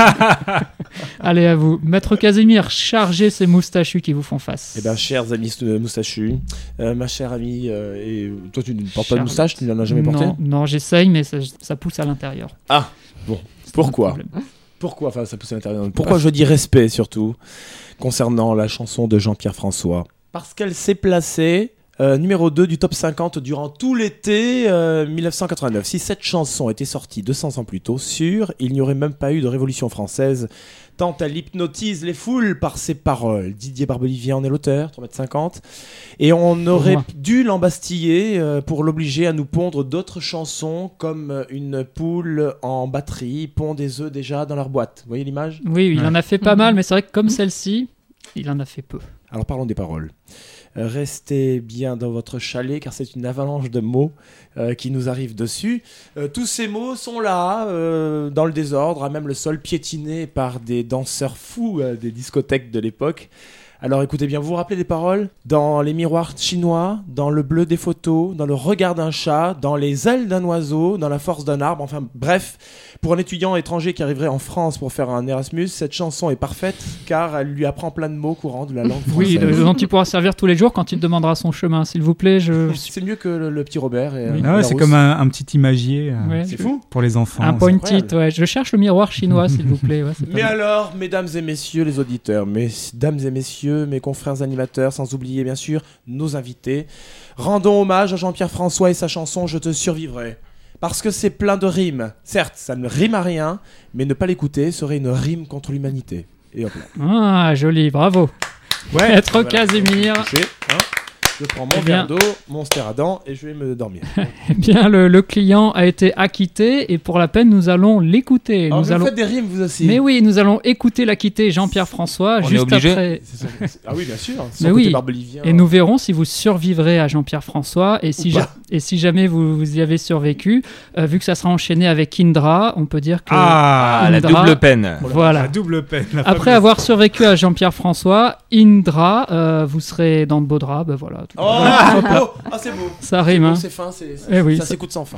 Allez, à vous. Maître Casimir, chargez ces moustachus qui vous font face. Eh bien, chers amis euh, moustachus, euh, ma chère amie, euh, et toi tu ne portes pas de Charles. moustache, tu n'en as jamais porté Non, non, j'essaye, mais ça, ça pousse à l'intérieur. Ah, bon, C'est un pourquoi problème. Pourquoi, enfin ça pousse à l'intérieur. Pourquoi je dis respect surtout concernant la chanson de Jean-Pierre François? Parce qu'elle s'est placée euh, numéro deux du top cinquante durant tout l'été euh, mille neuf cent quatre-vingt-neuf. Si cette chanson était sortie deux cents ans plus tôt, sûr, il n'y aurait même pas eu de Révolution française, tant elle hypnotise les foules par ses paroles. Didier Barbelivien en est l'auteur, trois mètres cinquante, et on aurait moi. dû l'embastiller euh, pour l'obliger à nous pondre d'autres chansons comme euh, une poule en batterie pond des œufs déjà dans leur boîte. Vous voyez l'image? Oui, il Ouais. en a fait pas mal, mais c'est vrai que comme celle-ci, il en a fait peu. Alors parlons des paroles. Euh, Restez bien dans votre chalet car c'est une avalanche de mots euh, qui nous arrive dessus. Euh, tous ces mots sont là, euh, dans le désordre, à même le sol piétiné par des danseurs fous euh, des discothèques de l'époque. Alors écoutez bien, vous vous rappelez des paroles? Dans les miroirs chinois, dans le bleu des photos, dans le regard d'un chat, dans les ailes d'un oiseau, dans la force d'un arbre, enfin bref, pour un étudiant étranger qui arriverait en France pour faire un Erasmus, cette chanson est parfaite car elle lui apprend plein de mots courants de la langue française. Oui, le- dont il pourra servir tous les jours quand il demandera son chemin. S'il vous plaît, je... C'est mieux que le, le petit Robert. Et, Oui. euh, Ah ouais, la c'est rousse. comme un, un petit imagier euh, Ouais, C'est je- fou. pour les enfants. Un c'est point incroyable. it, ouais. Je cherche le miroir chinois, s'il vous plaît. Ouais, c'est pas Mais mal. alors, mesdames et messieurs les auditeurs, mesdames et messieurs, mes confrères animateurs, sans oublier bien sûr nos invités, rendons hommage à Jean-Pierre François et sa chanson Je te survivrai. Parce que c'est plein de rimes. Certes, ça ne rime à rien, mais ne pas l'écouter serait une rime contre l'humanité. Et hop là. Ah, joli, bravo. Ouais. Maître Voilà. Casimir. Touché, hein. Je prends mon Eh bien. verre d'eau, mon ster à dents et je vais me dormir. Eh bien, le, le client a été acquitté et pour la peine, nous allons l'écouter. Alors, Nous vous allons... faites des rimes vous aussi. Mais oui, nous allons écouter l'acquitté Jean-Pierre François On est juste obligé après. C'est ça, c'est- Ah oui, bien sûr. Son Mais côté oui. barbelivien. Et nous verrons si vous survivrez à Jean-Pierre François. Et si, Ou pas. ja- et si jamais vous, vous y avez survécu, euh, vu que ça sera enchaîné avec Indra, on peut dire que. Ah, Ah, la Indra- double peine. Voilà. la double peine. la Après fameuse. avoir survécu à Jean-Pierre François, Indra, euh, vous serez dans de beaux draps. Ben voilà. tout- Oh, Hop c'est là. beau. Ah, c'est beau. Ça rime, C'est hein. beau, c'est fin, c'est, c'est- Eh oui, ça ça- s'écoute sans fin.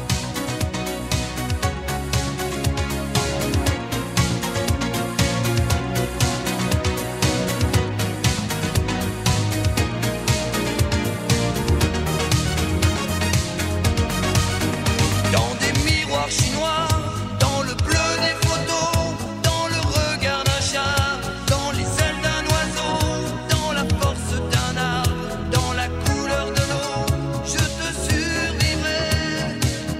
Dans des miroirs chinois, dans le bleu des photos, dans le regard d'un chat, dans les ailes d'un oiseau, dans la force d'un arbre, dans la couleur de l'eau, je te survivrai.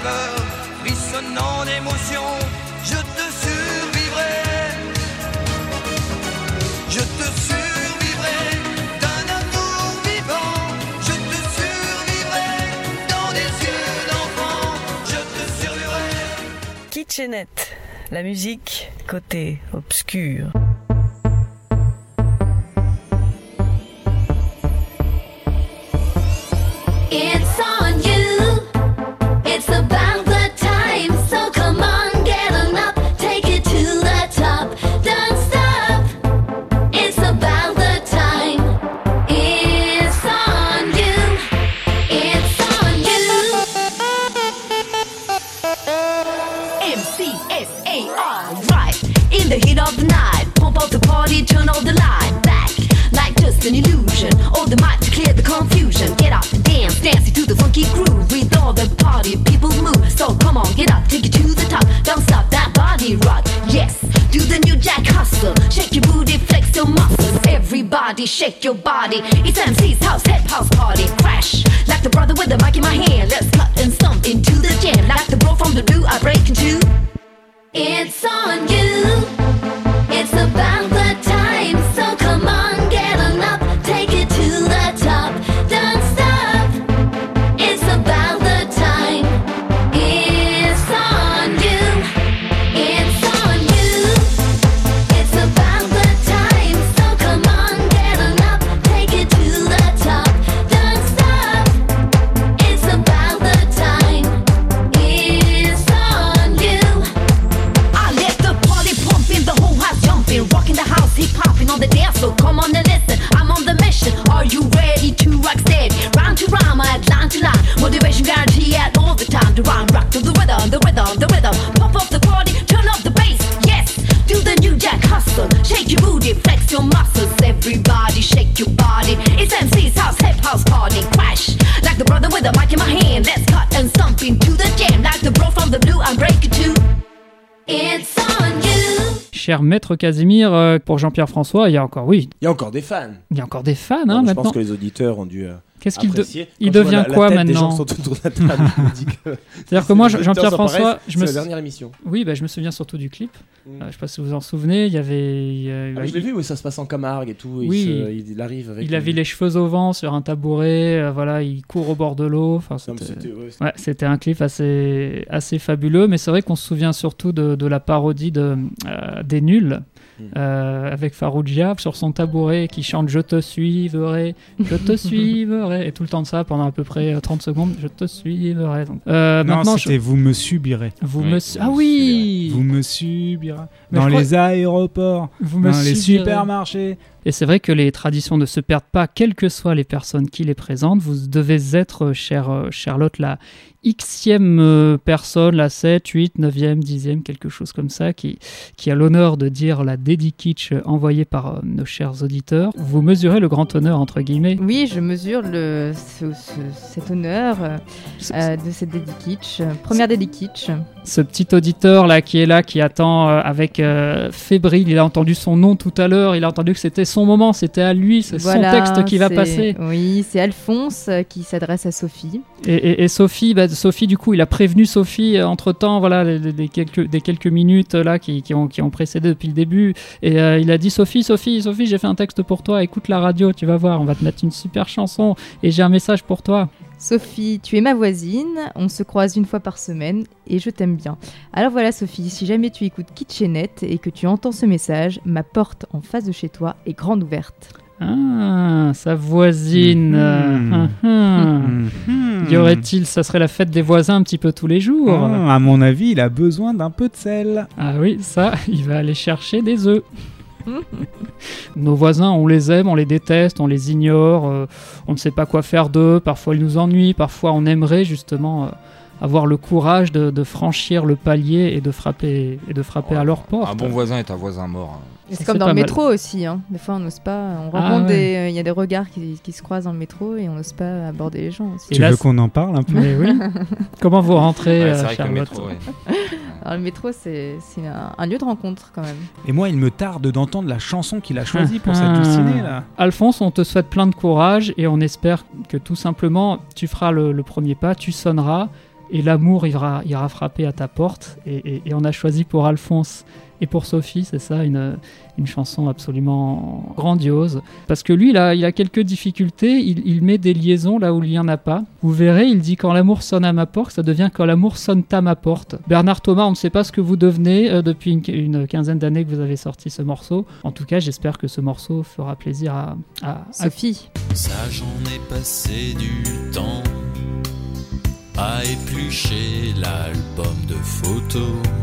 peur, frissonnant d'émotion, je te survivrai. Je te survivrai d'un amour vivant. Je te survivrai dans des yeux d'enfant. Je te survivrai. Kitchenette, la musique côté obscur. It's on you. It's about the time. So come on, get on up. Take it to the top. Don't stop. It's about the time. It's on you. It's on you. M C S A R, right. In the heat of the night. Pump up the party, turn all the light back. Like just an illusion. All the might to clear the confusion. Get up and dance, dancing to the funky groove. With all the party people move. So come on, get up, take it to the top. Don't stop that body rock. Yes, do the new jack hustle. Shake your booty, flex your muscles. Everybody shake your body. It's M C's house, hip house party. Crash, like the brother with the mic in my hand. Let's cut and stomp into the jam. Like the bro from the blue, I break into. It's on you. It's about the time. So come on, get on up. Take it to the top. Don't stop. It's about the time. It's on you. It's on you. It's about the time. So come on, get on up. Take it to the top. Don't stop. It's about the time. It's on you. I let the party pump in the whole house jumping, rocking the house, hip hopping on the dance floor. Come on and listen, I'm on the mission. Are you ready to rock steady? Rhyme to rhyme, I line to line. Motivation guarantee at all the time. To rhyme, rock to the rhythm, the rhythm, the rhythm. Pump up the party, turn up the bass. Yes, do the new jack hustle. Shake your booty, flex your muscles. Everybody shake your body. It's M C's house, hip house party. Crash, like the brother with the mic in my hand. Let's cut and stomp into the jam. Like the bro from the blue, I'm breaking too. It's on you. Cher maître Casimir, euh, pour Jean-Pierre François, il y a encore, oui. Il y a encore des fans. Il y a encore des fans, Non, hein, je maintenant. pense que les auditeurs ont dû. Euh... Qu'est-ce qu'il de- apprécier. il Quand je vois devient la- quoi la tête des maintenant gens sont autour de la table, je me dis que- C'est-à-dire que moi, Les Jean-Pierre auditeurs François, apparaissent, je c'est me la sou- dernière émission. Oui, bah, je me souviens surtout du clip. Mm. Euh, je sais pas si vous vous en souvenez, il y avait. il y a- Ah, je l'ai vu où ça se passe en Camargue et tout. Oui. Il, se- il arrive avec. Il avait les cheveux au vent sur un tabouret, euh, voilà, il court au bord de l'eau. Enfin, Non, mais c'était... c'était- ouais, c'était- Ouais, c'était un clip assez, assez fabuleux, mais c'est vrai qu'on se souvient surtout de, de la parodie de, euh, des Nuls. Euh, avec Farougia sur son tabouret qui chante Je te suivrai, je te suivrai, et tout le temps de ça pendant à peu près euh, trente secondes, je te suivrai. Donc, euh, Non, maintenant, c'était je- vous me subirez. Vous me su- Ah oui. Vous me subirez. Mais Dans je crois- les aéroports, Vous me dans les subirez. supermarchés. Et c'est vrai que les traditions ne se perdent pas, quelles que soient les personnes qui les présentent. Vous devez être, chère euh, Charlotte, la xème euh, personne, la sept, huit, neuvième, dixième, quelque chose comme ça, qui, qui a l'honneur de dire la dédikitsch envoyée par euh, nos chers auditeurs. Vous mesurez le grand honneur, entre guillemets. Oui, je mesure le, ce- ce- cet honneur euh, euh, de cette dédikitsch. euh, Première dédikitsch. Ce petit auditeur là qui est là, qui attend euh, avec euh, fébrile, il a entendu son nom tout à l'heure, il a entendu que c'était son moment, c'était à lui, c'est Voilà, son texte qui va c'est- passer. Oui, c'est Alphonse euh, qui s'adresse à Sophie. Et, et- et Sophie, bah, Sophie, du coup, il a prévenu Sophie entre temps, voilà, les, les- les quelques, des quelques minutes euh, là qui, qui ont, qui ont précédé depuis le début. Et euh, il a dit Sophie, Sophie, Sophie, j'ai fait un texte pour toi, écoute la radio, tu vas voir, on va te mettre une super chanson et j'ai un message pour toi. Sophie, tu es ma voisine, on se croise une fois par semaine et je t'aime bien. Alors voilà Sophie, si jamais tu écoutes Kitchenette et que tu entends ce message, ma porte en face de chez toi est grande ouverte. Ah, sa voisine. Mhm. euh, hum, hum. Mhm. Y aurait-il, ça serait la fête des voisins un petit peu tous les jours. Ah, à mon avis, il a besoin d'un peu de sel. Ah oui, ça, il va aller chercher des œufs. Nos voisins, on les aime, on les déteste, on les ignore, euh, on ne sait pas quoi faire d'eux, parfois ils nous ennuient, parfois on aimerait justement euh, avoir le courage de, de franchir le palier et de frapper, et de frapper à leur porte. Un bon voisin est un voisin mort. hein. Et c'est Ça, comme c'est dans pas le mal. métro aussi, hein. Des fois on n'ose pas, on Ah rencontre ouais. des, euh, il y a des regards qui, qui se croisent dans le métro et on n'ose pas aborder les gens aussi. Et Tu là, veux c'est- qu'on en parle un peu? Mais oui. Comment vous rentrez, Ouais, euh, c'est vrai que le Charlotte métro, ouais. Alors le métro c'est, c'est un, un lieu de rencontre quand même. Et moi, il me tarde d'entendre la chanson qu'il a choisie pour cette dulcinée là. Alphonse, on te souhaite plein de courage et on espère que tout simplement tu feras le, le premier pas, tu sonneras et l'amour ira, ira frapper à ta porte. Et, et, et on a choisi pour Alphonse et pour Sophie, c'est ça, une, une chanson absolument grandiose. Parce que lui, il a, il a quelques difficultés, il, il met des liaisons là où il n'y en a pas. Vous verrez, il dit « Quand l'amour sonne à ma porte », ça devient « Quand l'amour sonne à ma porte ». Bernard Thomas, on ne sait pas ce que vous devenez euh, depuis une, une quinzaine d'années que vous avez sorti ce morceau. En tout cas, j'espère que ce morceau fera plaisir à, à, à... Sophie. Ça, j'en ai passé du temps à éplucher l'album de photos,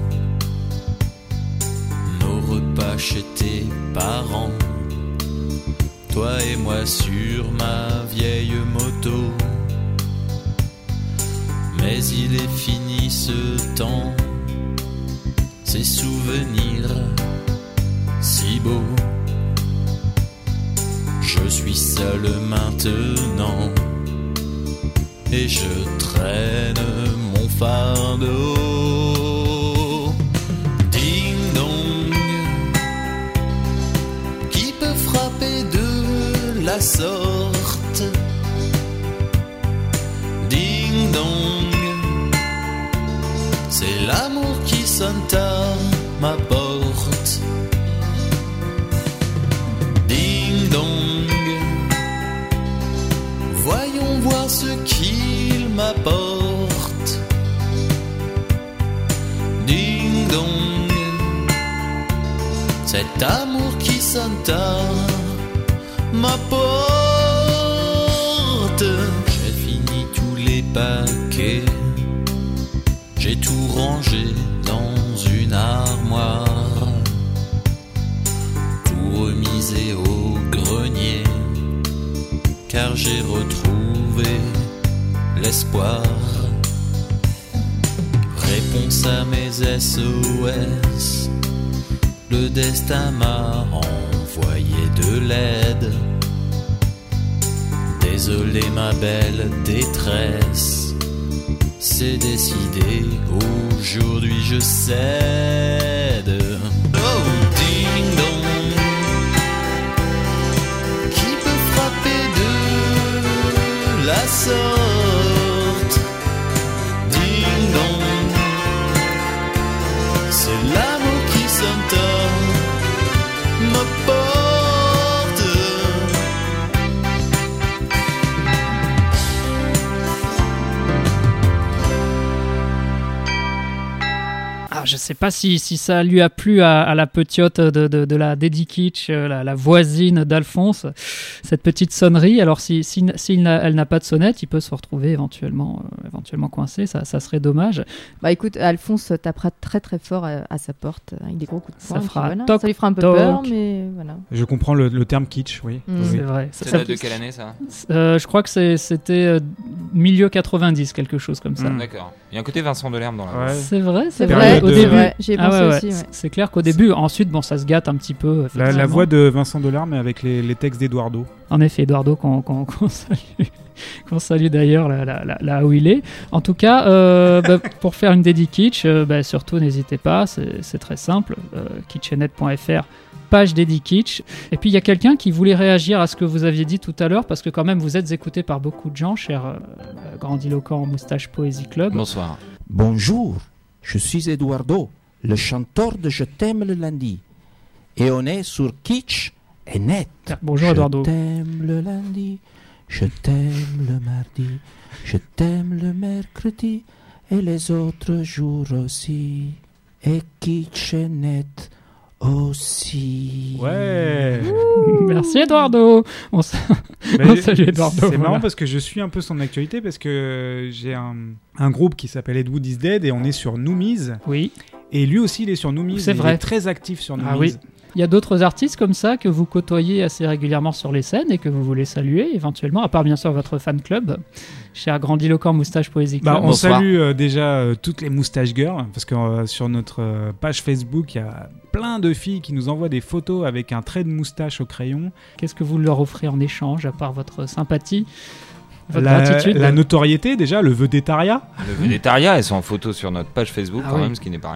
nos repas chez tes parents, toi et moi sur ma vieille moto. Mais il est fini ce temps, ces souvenirs si beaux. Je suis seul maintenant et je traîne mon fardeau. Ding dong, qui peut frapper de la sorte? Ding dong, c'est l'amour qui sonne à ma porte. Ding dong, voyons voir ce qu'il m'apporte. Ding dong, cet amour qui sonne à ma porte. J'ai fini tous les paquets, j'ai tout rangé dans une armoire, tout remisé au grenier, car j'ai retrouvé l'espoir. Réponse à mes S O S, le destin m'a envoyé de l'aide. Désolé ma belle détresse, c'est décidé, aujourd'hui je cède. Oh ding dong, qui peut frapper de la sorte? Ding dong, c'est l'amour qui sonne à ma porte. Je sais pas si, si ça lui a plu à, à la petite de, de, de la Daddy Kitsch, la, la voisine d'Alphonse, cette petite sonnerie. Alors si, si, si n'a, elle n'a pas de sonnette, il peut se retrouver éventuellement, euh, éventuellement coincé, ça, ça serait dommage. Bah écoute, Alphonse tapera très très fort à, à sa porte avec des gros coups de poing. Ça, fera voilà. toc, ça lui fera un peu toc. peur, mais voilà. Je comprends le, le terme kitsch, oui. Mm. oui. C'est vrai. C'est ça, ça, de quelle année ça? euh, Je crois que c'est, c'était euh, milieu quatre-vingt-dix, quelque chose comme ça. Mm. D'accord. Il y a un côté Vincent Delerme dans la voix. Ouais. C'est vrai, c'est, C'est vrai. vrai, Au c'est début, vrai. J'y ai pensé ah ouais, aussi, ouais. ouais. C'est, c'est clair qu'au début, ensuite, bon, ça se gâte un petit peu. La, la voix de Vincent Delarme avec les, les textes d'Eduardo. En effet, Eduardo, qu'on, qu'on, qu'on salue, qu'on salue d'ailleurs là, là, là, là où il est. En tout cas, euh, bah, pour faire une dédicace kitsch, euh, bah, surtout n'hésitez pas, c'est, c'est très simple. Euh, kitchenette point f r, page dédicace kitsch. Et puis il y a quelqu'un qui voulait réagir à ce que vous aviez dit tout à l'heure, parce que quand même vous êtes écouté par beaucoup de gens, cher euh, grandiloquent Moustache Poésie Club. Bonsoir. Bonjour, je suis Eduardo, le chanteur de Je t'aime le lundi. Et on est sur Kitsch et Net. Bonjour Eduardo. Je t'aime le lundi, je t'aime le mardi, je t'aime le mercredi et les autres jours aussi. Et Kitsch et Net aussi. Ouais. Merci Eduardo. On, s... on salue Eduardo. C'est voilà. marrant parce que je suis un peu son actualité parce que j'ai un, un groupe qui s'appelle Ed Wood is Dead et on est sur Noomies. Oui. Et lui aussi il est sur Noomies. C'est il vrai. est très actif sur Noomies. Ah oui. Il y a d'autres artistes comme ça que vous côtoyez assez régulièrement sur les scènes et que vous voulez saluer éventuellement, à part bien sûr votre fan club, cher grandiloquent Moustache Poésie Club. Bah, on Bonsoir. salue euh, déjà euh, toutes les Moustache Girls parce que euh, sur notre euh, page Facebook il y a plein de filles qui nous envoient des photos avec un trait de moustache au crayon. Qu'est-ce que vous leur offrez en échange à part votre sympathie, votre la, gratitude? La notoriété déjà, le vedettariat. Le végétariat, elles sont en photo sur notre page Facebook Ah quand oui. même, ce qui n'est pas rien.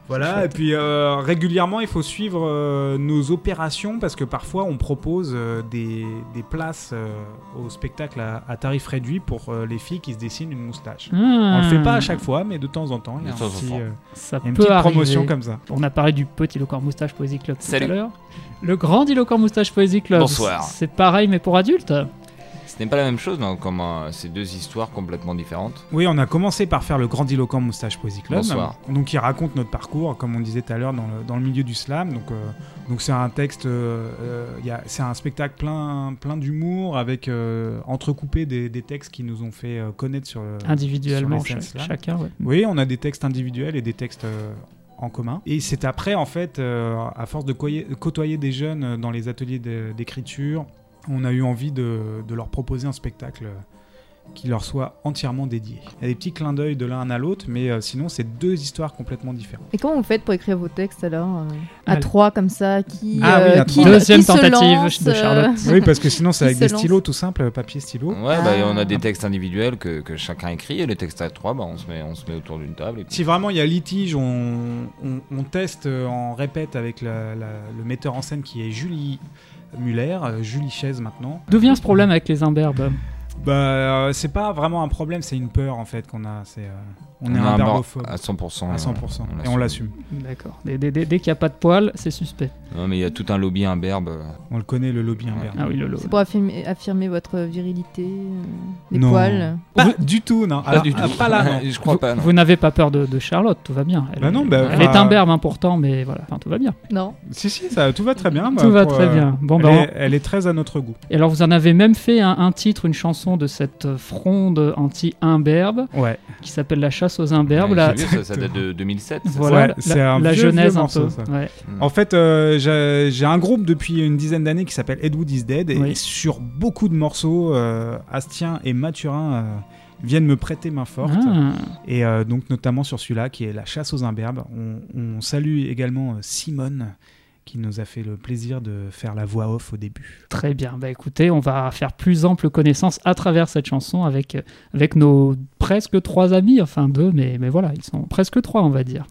Voilà, et puis euh, régulièrement, il faut suivre euh, nos opérations parce que parfois on propose euh, des, des places euh, au spectacle à, à tarif réduit pour euh, les filles qui se dessinent une moustache. Mmh. On le fait pas à chaque fois, mais de temps en temps, il y a, un petit, euh, ça il y a une peut petite arriver. promotion comme ça. On a parlé du Petit Locor Moustache Poésie Club tout Salut. à l'heure. Le Grand Locor Moustache Poésie Club. Bonsoir. C'est pareil, mais pour adultes. Ce n'est pas la même chose, non, comme euh, c'est deux histoires complètement différentes. Oui, on a commencé par faire le Grandiloquent Moustache Poésie Club. Bonsoir. Donc, il raconte notre parcours, comme on disait tout à l'heure, dans le, dans le milieu du slam. Donc, euh, donc c'est un texte, euh, euh, y a, c'est un spectacle plein, plein d'humour, avec euh, entrecoupé des, des textes qui nous ont fait euh, connaître sur le, Individuellement, sur les scènes cha- slam. chacun, ouais. Oui, on a des textes individuels et des textes euh, en commun. Et c'est après, en fait, euh, à force de coyer- côtoyer des jeunes euh, dans les ateliers de- d'écriture, on a eu envie de, de leur proposer un spectacle qui leur soit entièrement dédié. Il y a des petits clins d'œil de l'un à l'autre, mais euh, sinon, c'est deux histoires complètement différentes. Et comment vous faites pour écrire vos textes alors euh, À Allez. trois comme ça qui, Ah oui, euh, à qui trois. Deuxième qui se tentative lance, de Charlotte. euh, Oui, parce que sinon, c'est qui avec se des lance. stylos tout simples, papier, stylo. Ouais, bah, Ah. on a des textes individuels que, que chacun écrit, et les textes à trois, bah, on, se met, on se met autour d'une table. Et puis... Si vraiment il y a litige, on, on, on teste, euh, on répète avec la- la- le metteur en scène qui est Julie Muller, euh, Julie Chaise maintenant. D'où vient ce problème avec les imberbes? Bah, euh, c'est pas vraiment un problème, c'est une peur en fait qu'on a. C'est, euh, on, On est a un imberbophobe. bar- à cent pour cent, À cent pour cent. on Et on l'assume. D'accord. Dès, dès- dès- dès qu'il n'y a pas de poils, c'est suspect. Non, mais il y a tout un lobby imberbe. On le connaît, le lobby imberbe. Ah oui, le C'est pour affirmer, affirmer votre virilité, euh, les Non. poils. Pas du tout, non. Pas Alors, du tout. ah, pas là, non. Je crois vous, pas, non. vous n'avez pas peur de, de Charlotte, tout va bien. Elle, Bah non, bah, elle enfin, est imberbe, hein, pourtant, mais voilà, enfin, tout va bien. Non. Si, si, ça, tout va très bien. Tout va pour, très bien. Bon, elle, bah, est, elle est très à notre goût. Et alors, vous en avez même fait un, un titre, une chanson de cette fronde anti-imberbe, Ouais. qui s'appelle La chasse aux imberbes. Ouais, la- j'ai vu, ça, ça date de deux mille sept. c'est Voilà, Ouais, la- c'est un la vieux, genèse vieux un morceau, peu. ça. Ouais. Mm. En fait, euh, j'ai, j'ai un groupe depuis une dizaine d'années qui s'appelle Ed Wood is Dead, et Oui. sur beaucoup de morceaux, euh, Astien et Mathurin euh, viennent me prêter main forte. Ah. Et euh, donc notamment sur celui-là qui est La chasse aux imberbes. On, on salue également euh, Simone qui nous a fait le plaisir de faire la voix off au début. Très bien. Bah écoutez, on va faire plus ample connaissance à travers cette chanson avec, avec nos presque trois amis, enfin deux, mais, mais voilà, ils sont presque trois, on va dire.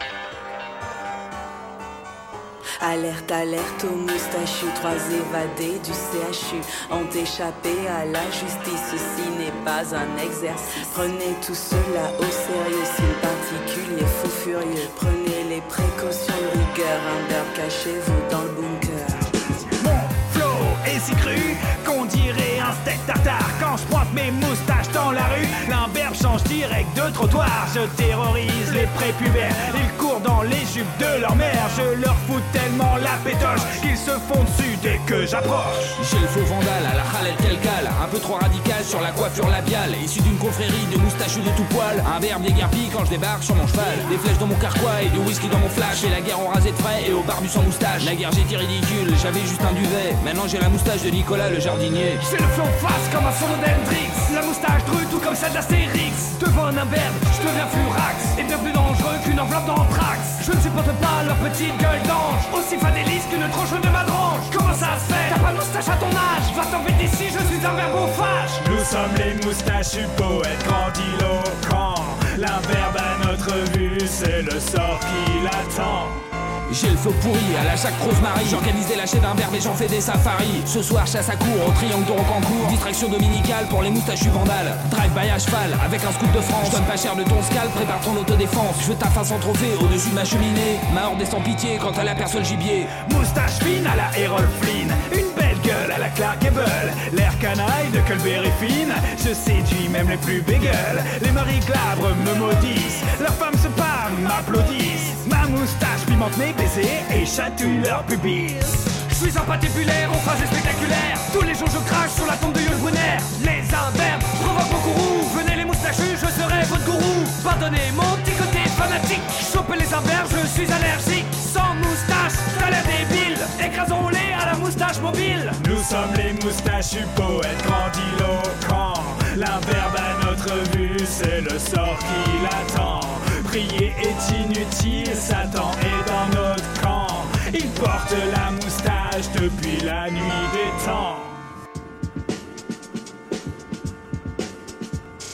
Alerte, alerte aux moustachus, trois évadés du C H U ont échappé à la justice. Ceci n'est pas un exercice. Prenez tout cela au sérieux, signe particulier, fou furieux. Prenez les précautions de rigueur, imberbe, cachez-vous dans le bunker. Mon flow est si cru qu'on dirait un steak tartare. Quand je pointe mes moustaches dans la rue, l'imberbe change direct de trottoir. Je terrorise les prépubères, ils courent dans les jupes de leur mère. Je leur fous tellement la pétoche qu'ils se font dessus dès que j'approche. J'ai le faux vandale à la Khaled Kelkal, un peu trop radical sur la coiffure labiale, issu d'une confrérie de moustachus de tout poil. Un verbe déguerpi quand je débarque sur mon cheval, des flèches dans mon carquois et du whisky dans mon flash. Et la guerre en rasé de frais et au barbu sans moustache. La guerre j'étais ridicule, j'avais juste un duvet. Maintenant j'ai la moustache de Nicolas le jardinier. J'ai le flow face comme un son d'Hendrix, la moustache drue tout comme celle d'Astérix. Devant un imberbe, je deviens furax, et bien plus dangereux qu'une enveloppe d'anthrax. Je ne supporte pas leur petite gueule d'ange, aussi fadélis qu'une tronche de madrange. Comment ça se fait? T'as pas de moustache à ton âge? Va t'en vite d'ici, je suis un verbophage. Nous sommes les moustachus poètes grandiloquents. L'imberbe à notre vue, c'est le sort qui l'attend. J'ai le feu pourri à la Jacques Rosemary. J'organise des lâchers d'un verbe et j'en fais des safaris. Ce soir chasse à cour au triangle de Rocancourt. Distraction dominicale pour les moustachus vandales. Drive by à cheval avec un scoop de France. Je donne pas cher de ton scalp, prépare ton autodéfense. Je veux ta face en trophée au-dessus de ma cheminée. Ma horde est sans pitié quand elle aperçoit le gibier. Moustache fine à la Errol Flynn, une belle gueule à la Clark Gable. L'air canaille de Culberry Finn, je séduis même les plus bégueules. Les maris glabres me maudissent, leurs femmes se parlent, m'applaudissent. Ma moustache pimente mes baisers et chatouille leur pubis. Je suis un patibulaire, en phrase spectaculaire. Tous les jours je crache sur la tombe de Yul Brunner. Les imberbes provoquent mon courroux. Venez les moustachus, je serai votre gourou. Pardonnez mon petit côté fanatique. Choper les imberbes, je suis allergique. Sans moustache, t'as l'air débile. Écrasons-les à la moustache mobile. Nous sommes les moustachus poètes grandiloquents. L'imberbe à notre vue, c'est le sort qui l'attend. Prier est inutile, Satan est dans notre camp. Il porte la moustache depuis la nuit des temps.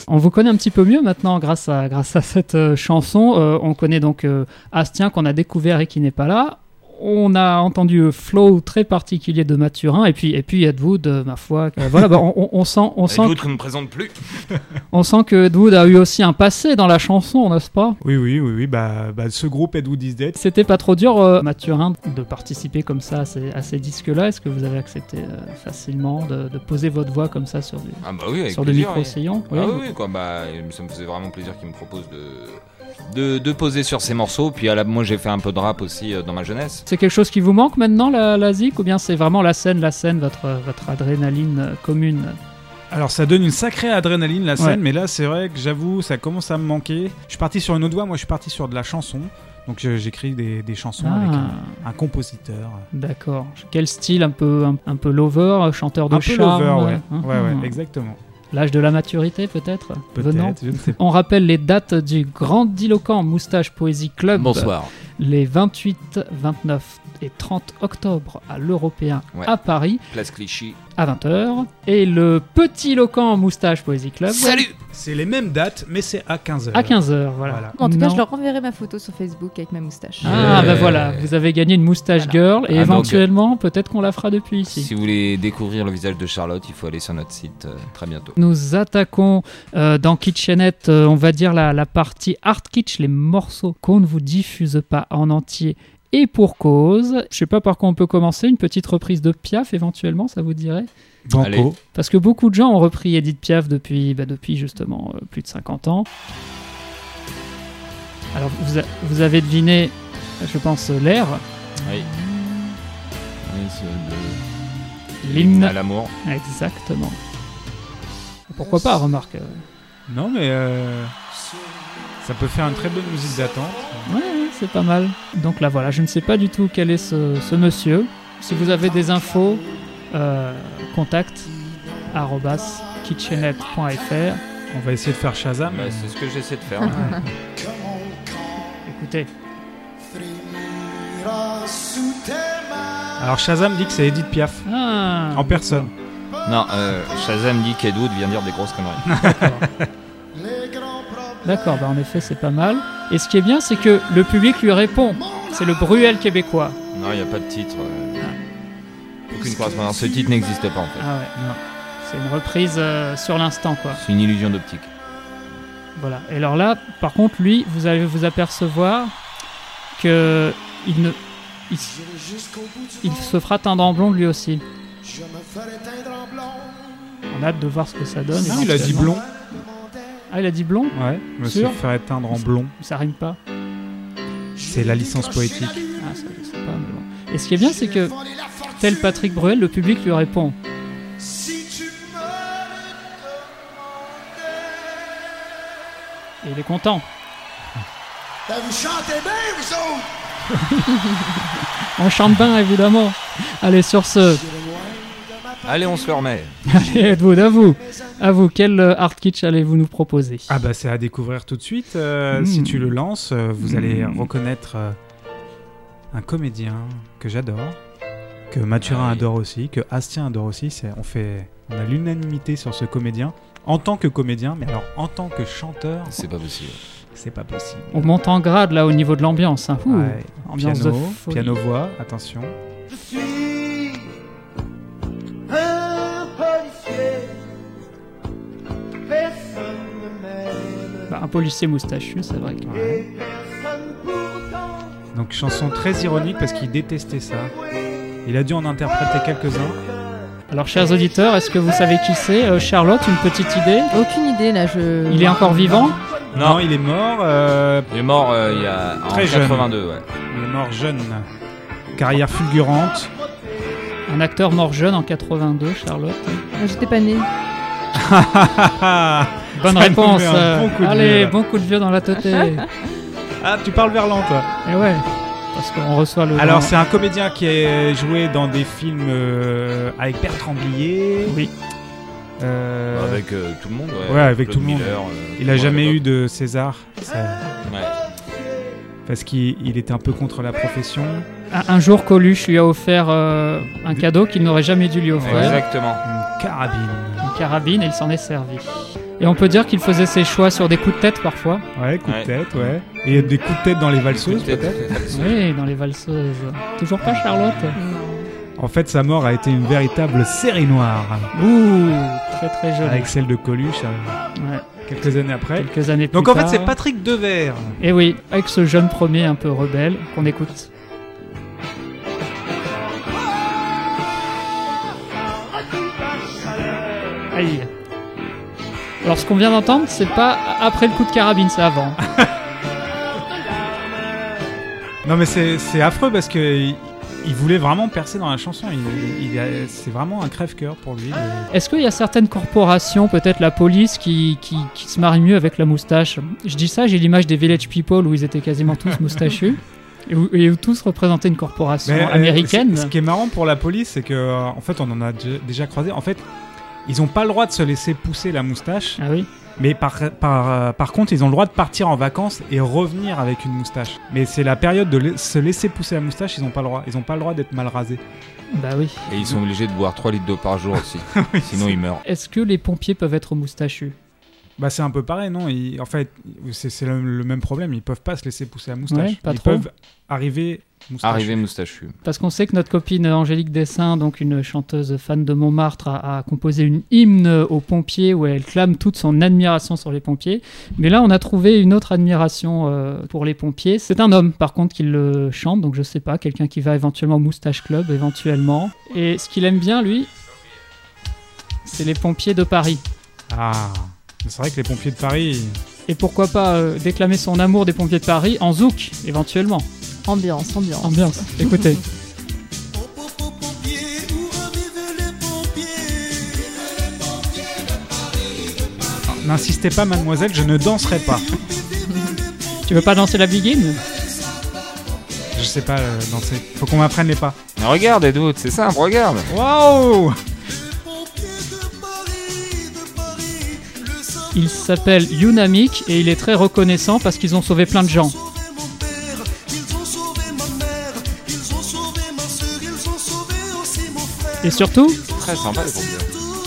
On vous connaît un petit peu mieux maintenant grâce à, grâce à cette euh, chanson. Euh, on connaît donc euh, Astien qu'on a découvert et qui n'est pas là. On a entendu un flow très particulier de Mathurin et puis et puis Ed Wood, euh, ma foi. Euh, voilà, bah, on, on, on sent, on Ed sent, Wood qu'on ne présente plus. on sent que Ed Wood a eu aussi un passé dans la chanson, n'est-ce pas? Oui, oui, oui, oui. Bah, bah, ce groupe Ed Wood is Dead. C'était pas trop dur, euh, Mathurin, de participer comme ça à ces, à ces disques-là. Est-ce que vous avez accepté euh, facilement de, de poser votre voix comme ça sur du, ah bah oui, avec sur plaisir, des micro-sillons? oui. Ah oui, oui, quoi. Bah, ça me faisait vraiment plaisir qu'il me propose de. De, de poser sur ces morceaux, puis à la, moi j'ai fait un peu de rap aussi euh, dans ma jeunesse. C'est quelque chose qui vous manque maintenant, la, la zik, ou bien c'est vraiment la scène, la scène, votre, votre adrénaline euh, commune? Alors ça donne une sacrée adrénaline la scène, Ouais. mais là c'est vrai que j'avoue ça commence à me manquer. Je suis parti sur une autre voie, moi je suis parti sur de la chanson, donc je- j'écris des, des chansons Ah. avec un, un compositeur. D'accord. Quel style? Un peu, un, un peu lover, chanteur de Un peu charme? lover, ouais. Hein, Ouais, hein. ouais, exactement. L'âge de la maturité, peut-être? Peut-être, Venant. je ne sais pas. On rappelle les dates du Grandiloquent Moustache Poésie Club. Bonsoir. Les vingt-huit, vingt-neuf et trente octobre à l'Européen Ouais. à Paris Place Clichy. à vingt heures. Et le Petit Loquent Moustache Poésie Club. C'est les mêmes dates, mais c'est à quinze heures. À quinze heures, voilà. En tout cas, Non. je leur renverrai ma photo sur Facebook avec ma moustache. Ah, bah voilà, vous avez gagné une moustache girl et Ah, donc, éventuellement, peut-être qu'on la fera depuis ici. Si vous voulez découvrir le visage de Charlotte, il faut aller sur notre site euh, très bientôt. Nous attaquons euh, dans Kitchenette, euh, on va dire la, la partie art kitsch, les morceaux qu'on ne vous diffuse pas en entier. Et pour cause, je sais pas par quoi on peut commencer, une petite reprise de Piaf éventuellement, ça vous dirait? Banco. Allez. Parce que beaucoup de gens ont repris Edith Piaf depuis, bah, depuis justement euh, plus de cinquante ans. Alors vous, a- vous avez deviné, je pense, euh, l'air. Oui. Oui, c'est le- L'hymne à l'amour. Exactement. Pourquoi pas, remarque. euh, Non, mais euh, ça peut faire une très bonne musique d'attente. Ouais, ouais, c'est pas mal. Donc là, voilà, je ne sais pas du tout quel est ce, ce monsieur. Si vous avez des infos, euh, contact arobase kitchenette point f r. On va essayer de faire Shazam. Bah, c'est ce que j'essaie de faire. Écoutez. Alors Shazam dit que c'est Edith Piaf. Ah. En personne. Non, euh, Shazam dit qu'Ed Wood vient dire des grosses conneries. D'accord, bah en effet, c'est pas mal. Et ce qui est bien, c'est que le public lui répond. C'est le Bruel québécois. Non, il n'y a pas de titre. euh, Aucune correspondance. Ce titre n'existe pas en fait. Ah ouais, non. C'est une reprise euh, sur l'instant, quoi. C'est une illusion d'optique. Voilà. Et alors là, par contre, lui, vous allez vous apercevoir que il ne, il, il se fera teindre en blond lui aussi. On a hâte de voir ce que ça donne. Ah, il a dit blond. Ah, il a dit blond? Ouais, je me suis Sûr fait teindre en blond. Ça rime pas. C'est la licence poétique. Ah, ça, je sais pas, mais bon. Et ce qui est bien, c'est que tel Patrick Bruel, le public lui répond. Et il est content. Ben, vous chantez bien, vous autres! On chante bien, évidemment. Allez, sur ce. Allez, on se le remet. Allez, Ed Wood, à vous. À vous, quel euh, art kitsch allez-vous nous proposer? Ah bah c'est à découvrir tout de suite. Euh, Mmh. Si tu le lances, euh, vous Mmh. allez reconnaître euh, un comédien que j'adore, que Mathurin Ah oui. adore aussi, que Astien adore aussi. C'est, on fait, on a l'unanimité sur ce comédien. En tant que comédien, mais alors en tant que chanteur, C'est pas possible. c'est pas possible. On monte en grade, là, au niveau de l'ambiance. Hein. Ouh, Ouais, ambiance piano, de folie. piano voix, attention. Je suis un policier. Personne ne m'aime. Bah, un policier moustachu, c'est vrai. Que... Ouais. Personne pourtant. Donc chanson très ironique parce qu'il détestait ça. Il a dû en interpréter quelques-uns. Alors, chers auditeurs, est-ce que vous savez qui c'est? Euh, Charlotte, une petite idée? Aucune idée là, je. Il est encore vivant? Non, il est mort. euh, Il est mort euh, il y a en Très jeune. quatre-vingt-deux, ouais. Il est mort jeune. Carrière fulgurante. Un acteur mort jeune en quatre-vingt-deux, Charlotte. Ah, j'étais pas née. Bonne Ça réponse. nous met un bon coup de Allez, vieux, là. bon coup de vieux dans la teuté. Ah, tu parles verlan, toi. Et ouais, parce qu'on reçoit le. Alors, c'est un comédien qui a joué dans des films euh, avec Bertrand Blier. Oui. Euh, Avec euh, tout le monde, ouais. Ouais, avec Claude tout le monde. Miller, euh, il a ouais, jamais ouais. eu de César. Ça- Ouais. Parce qu'il il était un peu contre la profession. Un, un jour, Coluche lui a offert euh, un cadeau qu'il n'aurait jamais dû lui offrir. Exactement. Une carabine. Une carabine et il s'en est servi. Et on peut dire qu'il faisait ses choix sur des coups de tête parfois. Ouais, coups Ouais. de tête, ouais. Et des coups de tête dans les valseuses, Peut-être, peut-être. peut-être. Oui, dans les valseuses. Toujours pas Charlotte. En fait, sa mort a été une véritable série noire. Ouh, très très jolie. Avec celle de Coluche, euh, Ouais. quelques années après. Quelques années plus Donc en fait, tard. c'est Patrick Devers. Et oui, avec ce jeune premier un peu rebelle qu'on écoute. Aïe. Alors ce qu'on vient d'entendre, c'est pas après le coup de carabine, c'est avant. Non, mais c'est c'est affreux parce que il, il voulait vraiment percer dans la chanson. Il, il a- c'est vraiment un crève-cœur pour lui. de- Est-ce qu'il y a certaines corporations, peut-être la police, qui, qui, qui se marient mieux avec la moustache? Je dis ça, j'ai l'image des Village People où ils étaient quasiment tous moustachus. Et où, et où tous représentaient une corporation Mais, euh, américaine. c'est- Ce qui est marrant pour la police, c'est que euh, en fait, on en a déjà- déjà croisé. En fait, ils ont pas le droit de se laisser pousser la moustache. Ah oui. Mais par, par, euh, par contre, ils ont le droit de partir en vacances et revenir avec une moustache. Mais c'est la période de la- se laisser pousser la moustache, ils ont pas le droit. Ils ont pas le droit d'être mal rasés. Bah oui. Et ils sont obligés de boire trois litres d'eau par jour aussi. Sinon, ils meurent. Est-ce que les pompiers peuvent être moustachus? Bah c'est un peu pareil, non? Ils- En fait, c'est c'est le, le même problème. Ils peuvent pas se laisser pousser la moustache. Ouais, pas ils trop. peuvent arriver moustachus. Arrivé moustachu. Parce qu'on sait que notre copine Angélique Dessin, donc une chanteuse fan de Montmartre, a, a composé une hymne aux pompiers où elle clame toute son admiration sur les pompiers. Mais là, on a trouvé une autre admiration euh, pour les pompiers. C'est un homme, par contre, qui le chante, donc je sais pas, quelqu'un qui va éventuellement au Moustache Club, éventuellement. Et ce qu'il aime bien, lui, c'est les pompiers de Paris. Ah, c'est vrai que les pompiers de Paris. Et pourquoi pas euh, déclamer son amour des pompiers de Paris en zouk, éventuellement. Ambiance, ambiance. Ambiance, écoutez. N'insistez pas, mademoiselle, je ne danserai pas. Tu veux pas danser la begin? Je sais pas euh, danser. Faut qu'on m'apprenne les pas. Mais regarde, Edwood, c'est simple, regarde. Waouh! Il s'appelle Unamik et il est très reconnaissant parce qu'ils ont sauvé plein de gens. Et surtout, Très sympa les pompiers.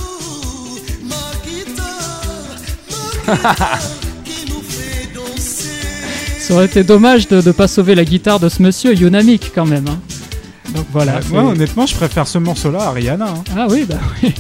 ça aurait été dommage de ne pas sauver la guitare de ce monsieur Unamik quand même. hein. Donc voilà. Euh, c'est- moi, honnêtement, je préfère ce morceau-là à Rihanna. hein. Ah oui, bah oui.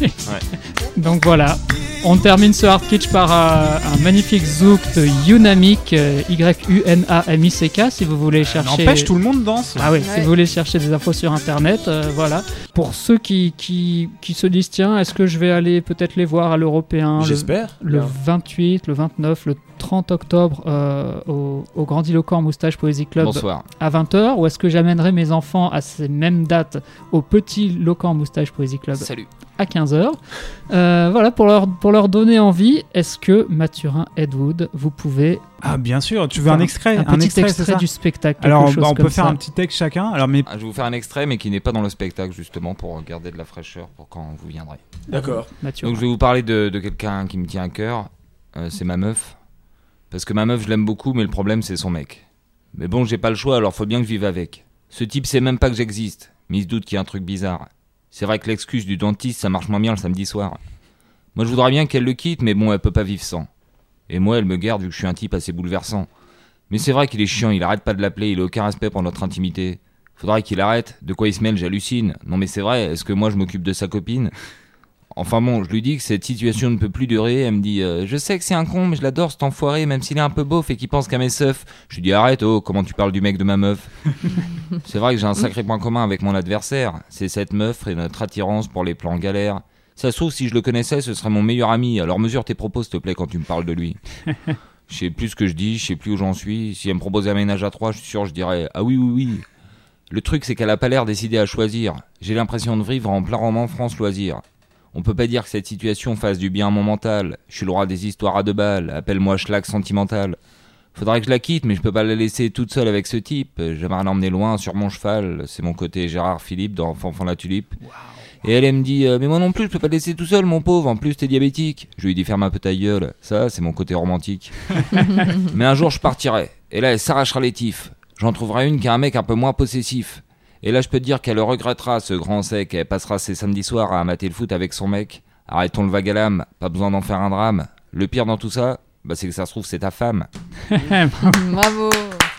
Donc voilà. On termine ce Hard Kitsch par euh, un magnifique zouk de Unamik, euh, Y U N A M I C K, si vous voulez chercher. N'empêche, tout le monde danse. Ah oui, Ouais. si vous voulez chercher des infos sur internet, euh, voilà. Pour ceux qui, qui, qui se disent, tiens, est-ce que je vais aller peut-être les voir à l'Européen le- J'espère. Le Bien. vingt-huit, le vingt-neuf, le trente octobre euh, au, au Grandiloquent Moustache Poésie Club Bonsoir. à vingt heures, ou est-ce que j'amènerai mes enfants à ces mêmes dates au Petit Loquent Moustache Poésie Club Salut. à quinze heures. Euh, voilà, pour leur, pour leur donner envie, est-ce que Mathurin Edwood, vous pouvez... Ah, bien sûr. Tu veux faire un extrait? Un, petit extrait, c'est extrait ça du spectacle. Alors, quelque bah, chose on peut comme faire ça. un petit texte chacun. Alors, mais Ah, je vais vous faire un extrait, mais qui n'est pas dans le spectacle, justement, pour garder de la fraîcheur pour quand vous viendrez. D'accord. Mathurin. Donc, je vais vous parler de, de quelqu'un qui me tient à cœur. Euh, c'est ma meuf. Parce que ma meuf, je l'aime beaucoup, mais le problème, c'est son mec. Mais bon, j'ai pas le choix, alors faut bien que je vive avec. Ce type sait même pas que j'existe, mais il se doute qu'il y a un truc bizarre. C'est vrai que l'excuse du dentiste, ça marche moins bien le samedi soir. Moi, je voudrais bien qu'elle le quitte, mais bon, elle peut pas vivre sans. Et moi, elle me garde vu que je suis un type assez bouleversant. Mais c'est vrai qu'il est chiant, il arrête pas de l'appeler, il a aucun respect pour notre intimité. Faudrait qu'il arrête. De quoi il se mêle, j'hallucine. Non mais c'est vrai, est-ce que moi je m'occupe de sa copine? Enfin bon, je lui dis que cette situation ne peut plus durer. Elle me dit euh, je sais que c'est un con, mais je l'adore cet enfoiré, même s'il est un peu beauf et qu'il pense qu'à mes seufs. Je lui dis arrête, oh, comment tu parles du mec de ma meuf? C'est vrai que j'ai un sacré point commun avec mon adversaire. C'est cette meuf et notre attirance pour les plans galères. Ça se trouve, si je le connaissais, ce serait mon meilleur ami. Alors mesure tes propos, s'il te plaît, quand tu me parles de lui. Je sais plus ce que je dis, je sais plus où j'en suis. Si elle me proposait un ménage à trois, je suis sûr, je dirais ah oui, oui, oui. Le truc, c'est qu'elle a pas l'air décidée à choisir. J'ai l'impression de vivre en plein roman France Loisirs. On peut pas dire que cette situation fasse du bien à mon mental. Je suis le roi des histoires à deux balles. Appelle-moi schlag sentimental. Faudrait que je la quitte, mais je peux pas la laisser toute seule avec ce type. J'aimerais l'emmener loin sur mon cheval. C'est mon côté Gérard Philippe dans Fanfan la Tulipe. Et elle, elle me dit euh, mais moi non plus, je peux pas te laisser tout seul, mon pauvre. En plus, t'es diabétique. Je lui dis ferme un peu ta gueule. Ça, c'est mon côté romantique. Mais un jour, je partirai. Et là, elle s'arrachera les tifs. J'en trouverai une qui a un mec un peu moins possessif. Et là, je peux te dire qu'elle le regrettera, ce grand sec. Elle passera ses samedis soirs à mater le foot avec son mec. Arrêtons le vague à l'âme. Pas besoin d'en faire un drame. Le pire dans tout ça, bah, c'est que ça se trouve, c'est ta femme. Bravo.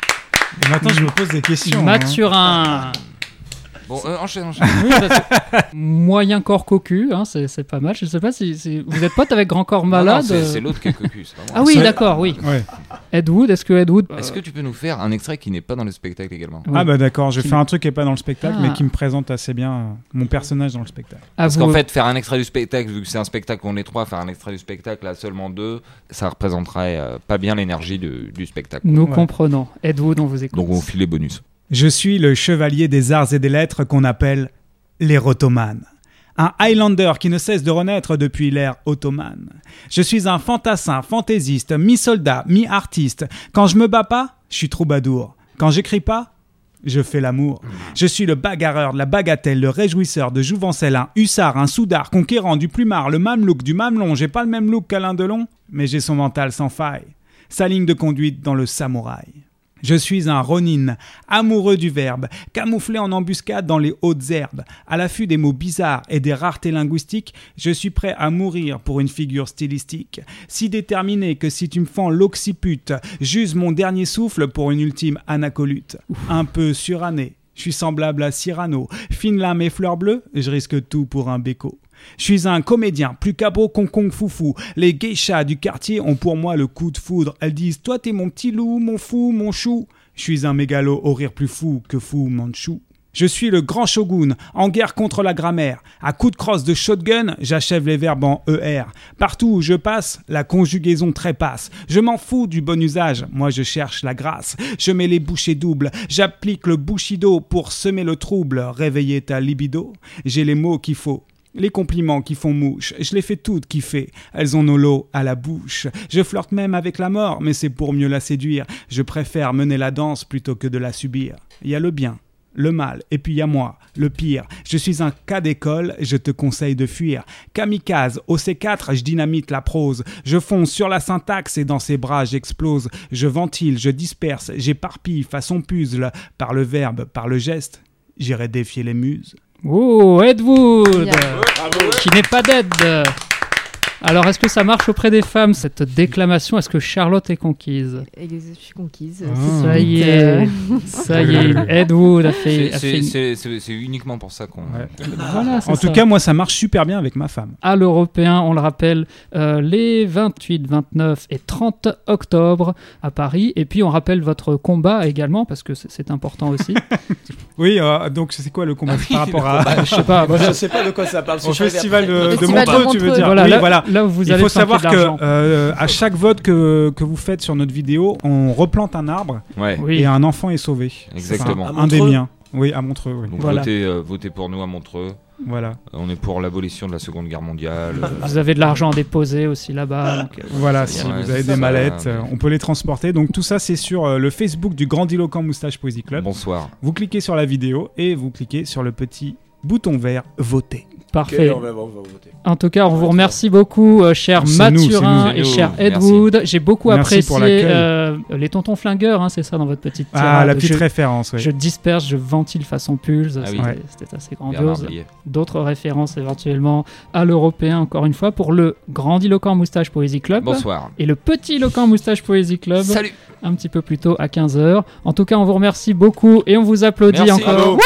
Et maintenant, je me pose des questions. Mathurin. Hein. Bon, euh, enchaîne, enchaîne. Oui, parce que moyen corps cocu, hein, c'est, c'est pas mal. Je sais pas si, si... vous êtes pote avec Grand Corps Malade. Non, non, c'est, c'est l'autre qui est cocu. C'est pas moi. Ah oui, c'est... d'accord, oui. Ouais. Ed Wood, est-ce que Ed Wood... Est-ce que tu peux nous faire un extrait qui n'est pas dans le spectacle également? Ah bah d'accord, je vais faire un truc qui n'est pas dans le spectacle, Ah. mais qui me présente assez bien euh, mon personnage dans le spectacle. Ah, Parce vous... qu'en fait, faire un extrait du spectacle, vu que c'est un spectacle qu'on est trois, faire un extrait du spectacle à seulement deux, ça représenterait euh, pas bien l'énergie de, du spectacle. Nous Ouais. comprenons. Ed Wood, on vous écoute. Donc on file les bonus. Je suis le chevalier des arts et des lettres qu'on appelle l'érotomane. Un Highlander qui ne cesse de renaître depuis l'ère ottomane. Je suis un fantassin, fantaisiste, mi-soldat, mi-artiste. Quand je me bats pas, je suis troubadour. Quand j'écris pas, je fais l'amour. Je suis le bagarreur de la bagatelle, le réjouisseur de Jouvencel, un hussard, un soudard, conquérant du plumard, le mamelouk du mamelon. J'ai pas le même look qu'Alain Delon, mais j'ai son mental sans faille. Sa ligne de conduite dans le samouraï. Je suis un ronin, amoureux du verbe, camouflé en embuscade dans les hautes herbes. À l'affût des mots bizarres et des raretés linguistiques, je suis prêt à mourir pour une figure stylistique. Si déterminé que si tu me fends l'occiput, j'use mon dernier souffle pour une ultime anacolute. Un peu suranné, je suis semblable à Cyrano. Fine lame et fleurs bleues, je risque tout pour un béco. Je suis un comédien, plus cabot concong foufou. Les geishas du quartier ont pour moi le coup de foudre. Elles disent « Toi t'es mon petit loup, mon fou, mon chou ». Je suis un mégalo au rire plus fou que fou manchou. Je suis le grand shogun, en guerre contre la grammaire. À coups de crosse de shotgun, j'achève les verbes en E R. Partout où je passe, la conjugaison trépasse. Je m'en fous du bon usage, moi je cherche la grâce. Je mets les bouchées doubles, j'applique le bushido pour semer le trouble, réveiller ta libido. J'ai les mots qu'il faut. Les compliments qui font mouche, je les fais toutes kiffer, elles ont nos lots à la bouche. Je flirte même avec la mort, mais c'est pour mieux la séduire. Je préfère mener la danse plutôt que de la subir. Il y a le bien, le mal, et puis il y a moi, le pire. Je suis un cas d'école, je te conseille de fuir. Kamikaze, au C quatre, je dynamite la prose. Je fonce sur la syntaxe et dans ses bras j'explose. Je ventile, je disperse, j'éparpille façon puzzle. Par le verbe, par le geste, j'irai défier les muses. Oh, Ed Wood, Bien. qui n'est pas dead. Alors, est-ce que ça marche auprès des femmes, cette déclamation? Est-ce que Charlotte est conquise? Et je suis conquise. Oh. Ça y est, ça y est, Ed Wood a fait... C'est, a c'est, fait... c'est, c'est, c'est uniquement pour ça qu'on... Ouais. Voilà, c'est En ça. tout cas, moi ça marche super bien avec ma femme. À l'Européen, on le rappelle, euh, les vingt-huit, vingt-neuf et trente octobre à Paris. Et puis, on rappelle votre combat également, parce que c'est, c'est important aussi. Oui, euh, donc c'est quoi le combat par rapport à... Je sais pas. Moi, je sais pas de quoi ça parle. Au festival de, de Festival de Montreux, tu veux Montreux. dire. Voilà, Oui, là, voilà. là où vous Il allez faut planter savoir de l'argent. que euh, à chaque vote que, que vous faites sur notre vidéo, on replante un arbre Ouais, Oui. et un enfant est sauvé. exactement. Enfin, À un des Montreux. miens. Oui, à Montreux. Oui. Donc Voilà. votez, euh, votez pour nous à Montreux. Voilà. Euh, On est pour l'abolition de la Seconde Guerre mondiale. euh, Vous avez de l'argent à déposer aussi là-bas. donc, euh, Voilà, c'est si bien. Ouais, vous avez ça des va, mallettes, mais- euh, on peut les transporter. Donc tout ça, c'est sur euh, le Facebook du Grandiloquent Moustache Poésie Club. Bonsoir. Vous cliquez sur la vidéo et vous cliquez sur le petit bouton vert voter. Parfait. Ok, on va, on va voter. En tout cas, on vous remercie beaucoup, euh, cher C'est nous, Mathurin c'est nous. et C'est nous. cher Ed Merci. Wood. J'ai beaucoup Merci pour apprécié l'accueil. euh, les tontons flingueurs, hein, c'est ça dans votre petite Ah, tirade. la petite je, référence, oui. je disperse, je ventile façon pulse. Ah oui. c'était, Ouais. c'était assez Bernard grandiose. Blier. D'autres références éventuellement à l'Européen, encore une fois, pour le Grandiloquent Moustache Poésie Club. Bonsoir. Et le Petit Loquent Moustache Poésie Club. Salut. Un petit peu plus tôt à quinze heures. En tout cas, on vous remercie beaucoup et on vous applaudit Merci. encore. Bravo.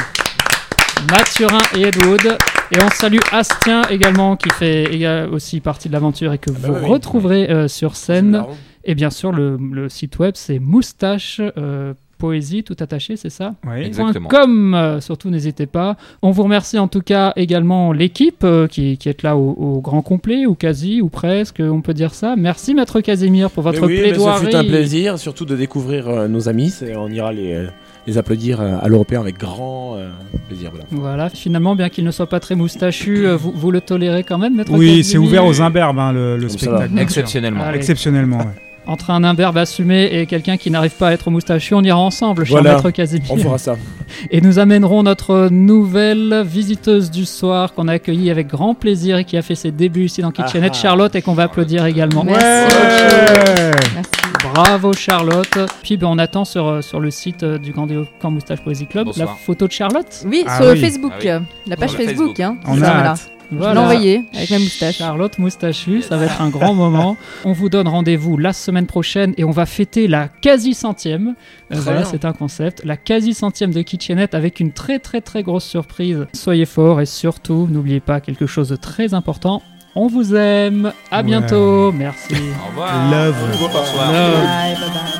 Mathurin et Ed Wood. Et on salue Astien également, qui fait éga- aussi partie de l'aventure et que bah vous oui, oui. retrouverez euh, sur scène. Marrant. Et bien sûr, le, le site web, c'est moustache euh, poésie, tout attaché, c'est ça Oui. Exactement. .com, euh, surtout n'hésitez pas. On vous remercie en tout cas également l'équipe euh, qui, qui est là au, au grand complet, ou quasi, ou presque, on peut dire ça. Merci Maître Casimir pour votre Mais oui, mais plaidoirie. ça fut un plaisir, surtout de découvrir euh, nos amis. C'est- on ira les, euh, les applaudir euh, à l'Européen avec grand euh, plaisir. Voilà. Voilà, finalement, bien qu'il ne soit pas très moustachu, euh, vous, vous le tolérez quand même, Maître Oui, Casimir c'est ouvert aux imberbes, hein, le, le Comme ça spectacle. va. Exceptionnellement. Allez. Exceptionnellement, ouais. Entre un imberbe assumé et quelqu'un qui n'arrive pas à être moustachu, on ira ensemble, cher Voilà. Maître Casimir. On fera ça. Et nous amènerons notre nouvelle visiteuse du soir qu'on a accueillie avec grand plaisir et qui a fait ses débuts ici dans Kitchenette, Ah ah. Charlotte, et qu'on va applaudir également. Merci Ouais. beaucoup. Merci. Bravo Charlotte. Puis ben, on attend sur, euh, sur le site euh, du Grandiloquent Moustache Poésie Club Bonsoir. la photo de Charlotte. Oui, Ah sur oui. Facebook, Ah oui. euh, la page Sur le Facebook. Facebook. Hein, On Ça, a voilà. hâte. Voilà. Je l'ai envoyé avec ma moustache. Charlotte moustachue, ça va être un grand moment. On vous donne rendez-vous la semaine prochaine et on va fêter la quasi centième. Euh, voilà, bien. c'est un concept. La quasi centième de Kitchenette avec une très très très grosse surprise. Soyez forts et surtout, n'oubliez pas quelque chose de très important. On vous aime. À Ouais. bientôt. Merci. Au revoir. Love. Bonsoir. Love. Bye, bye, bye.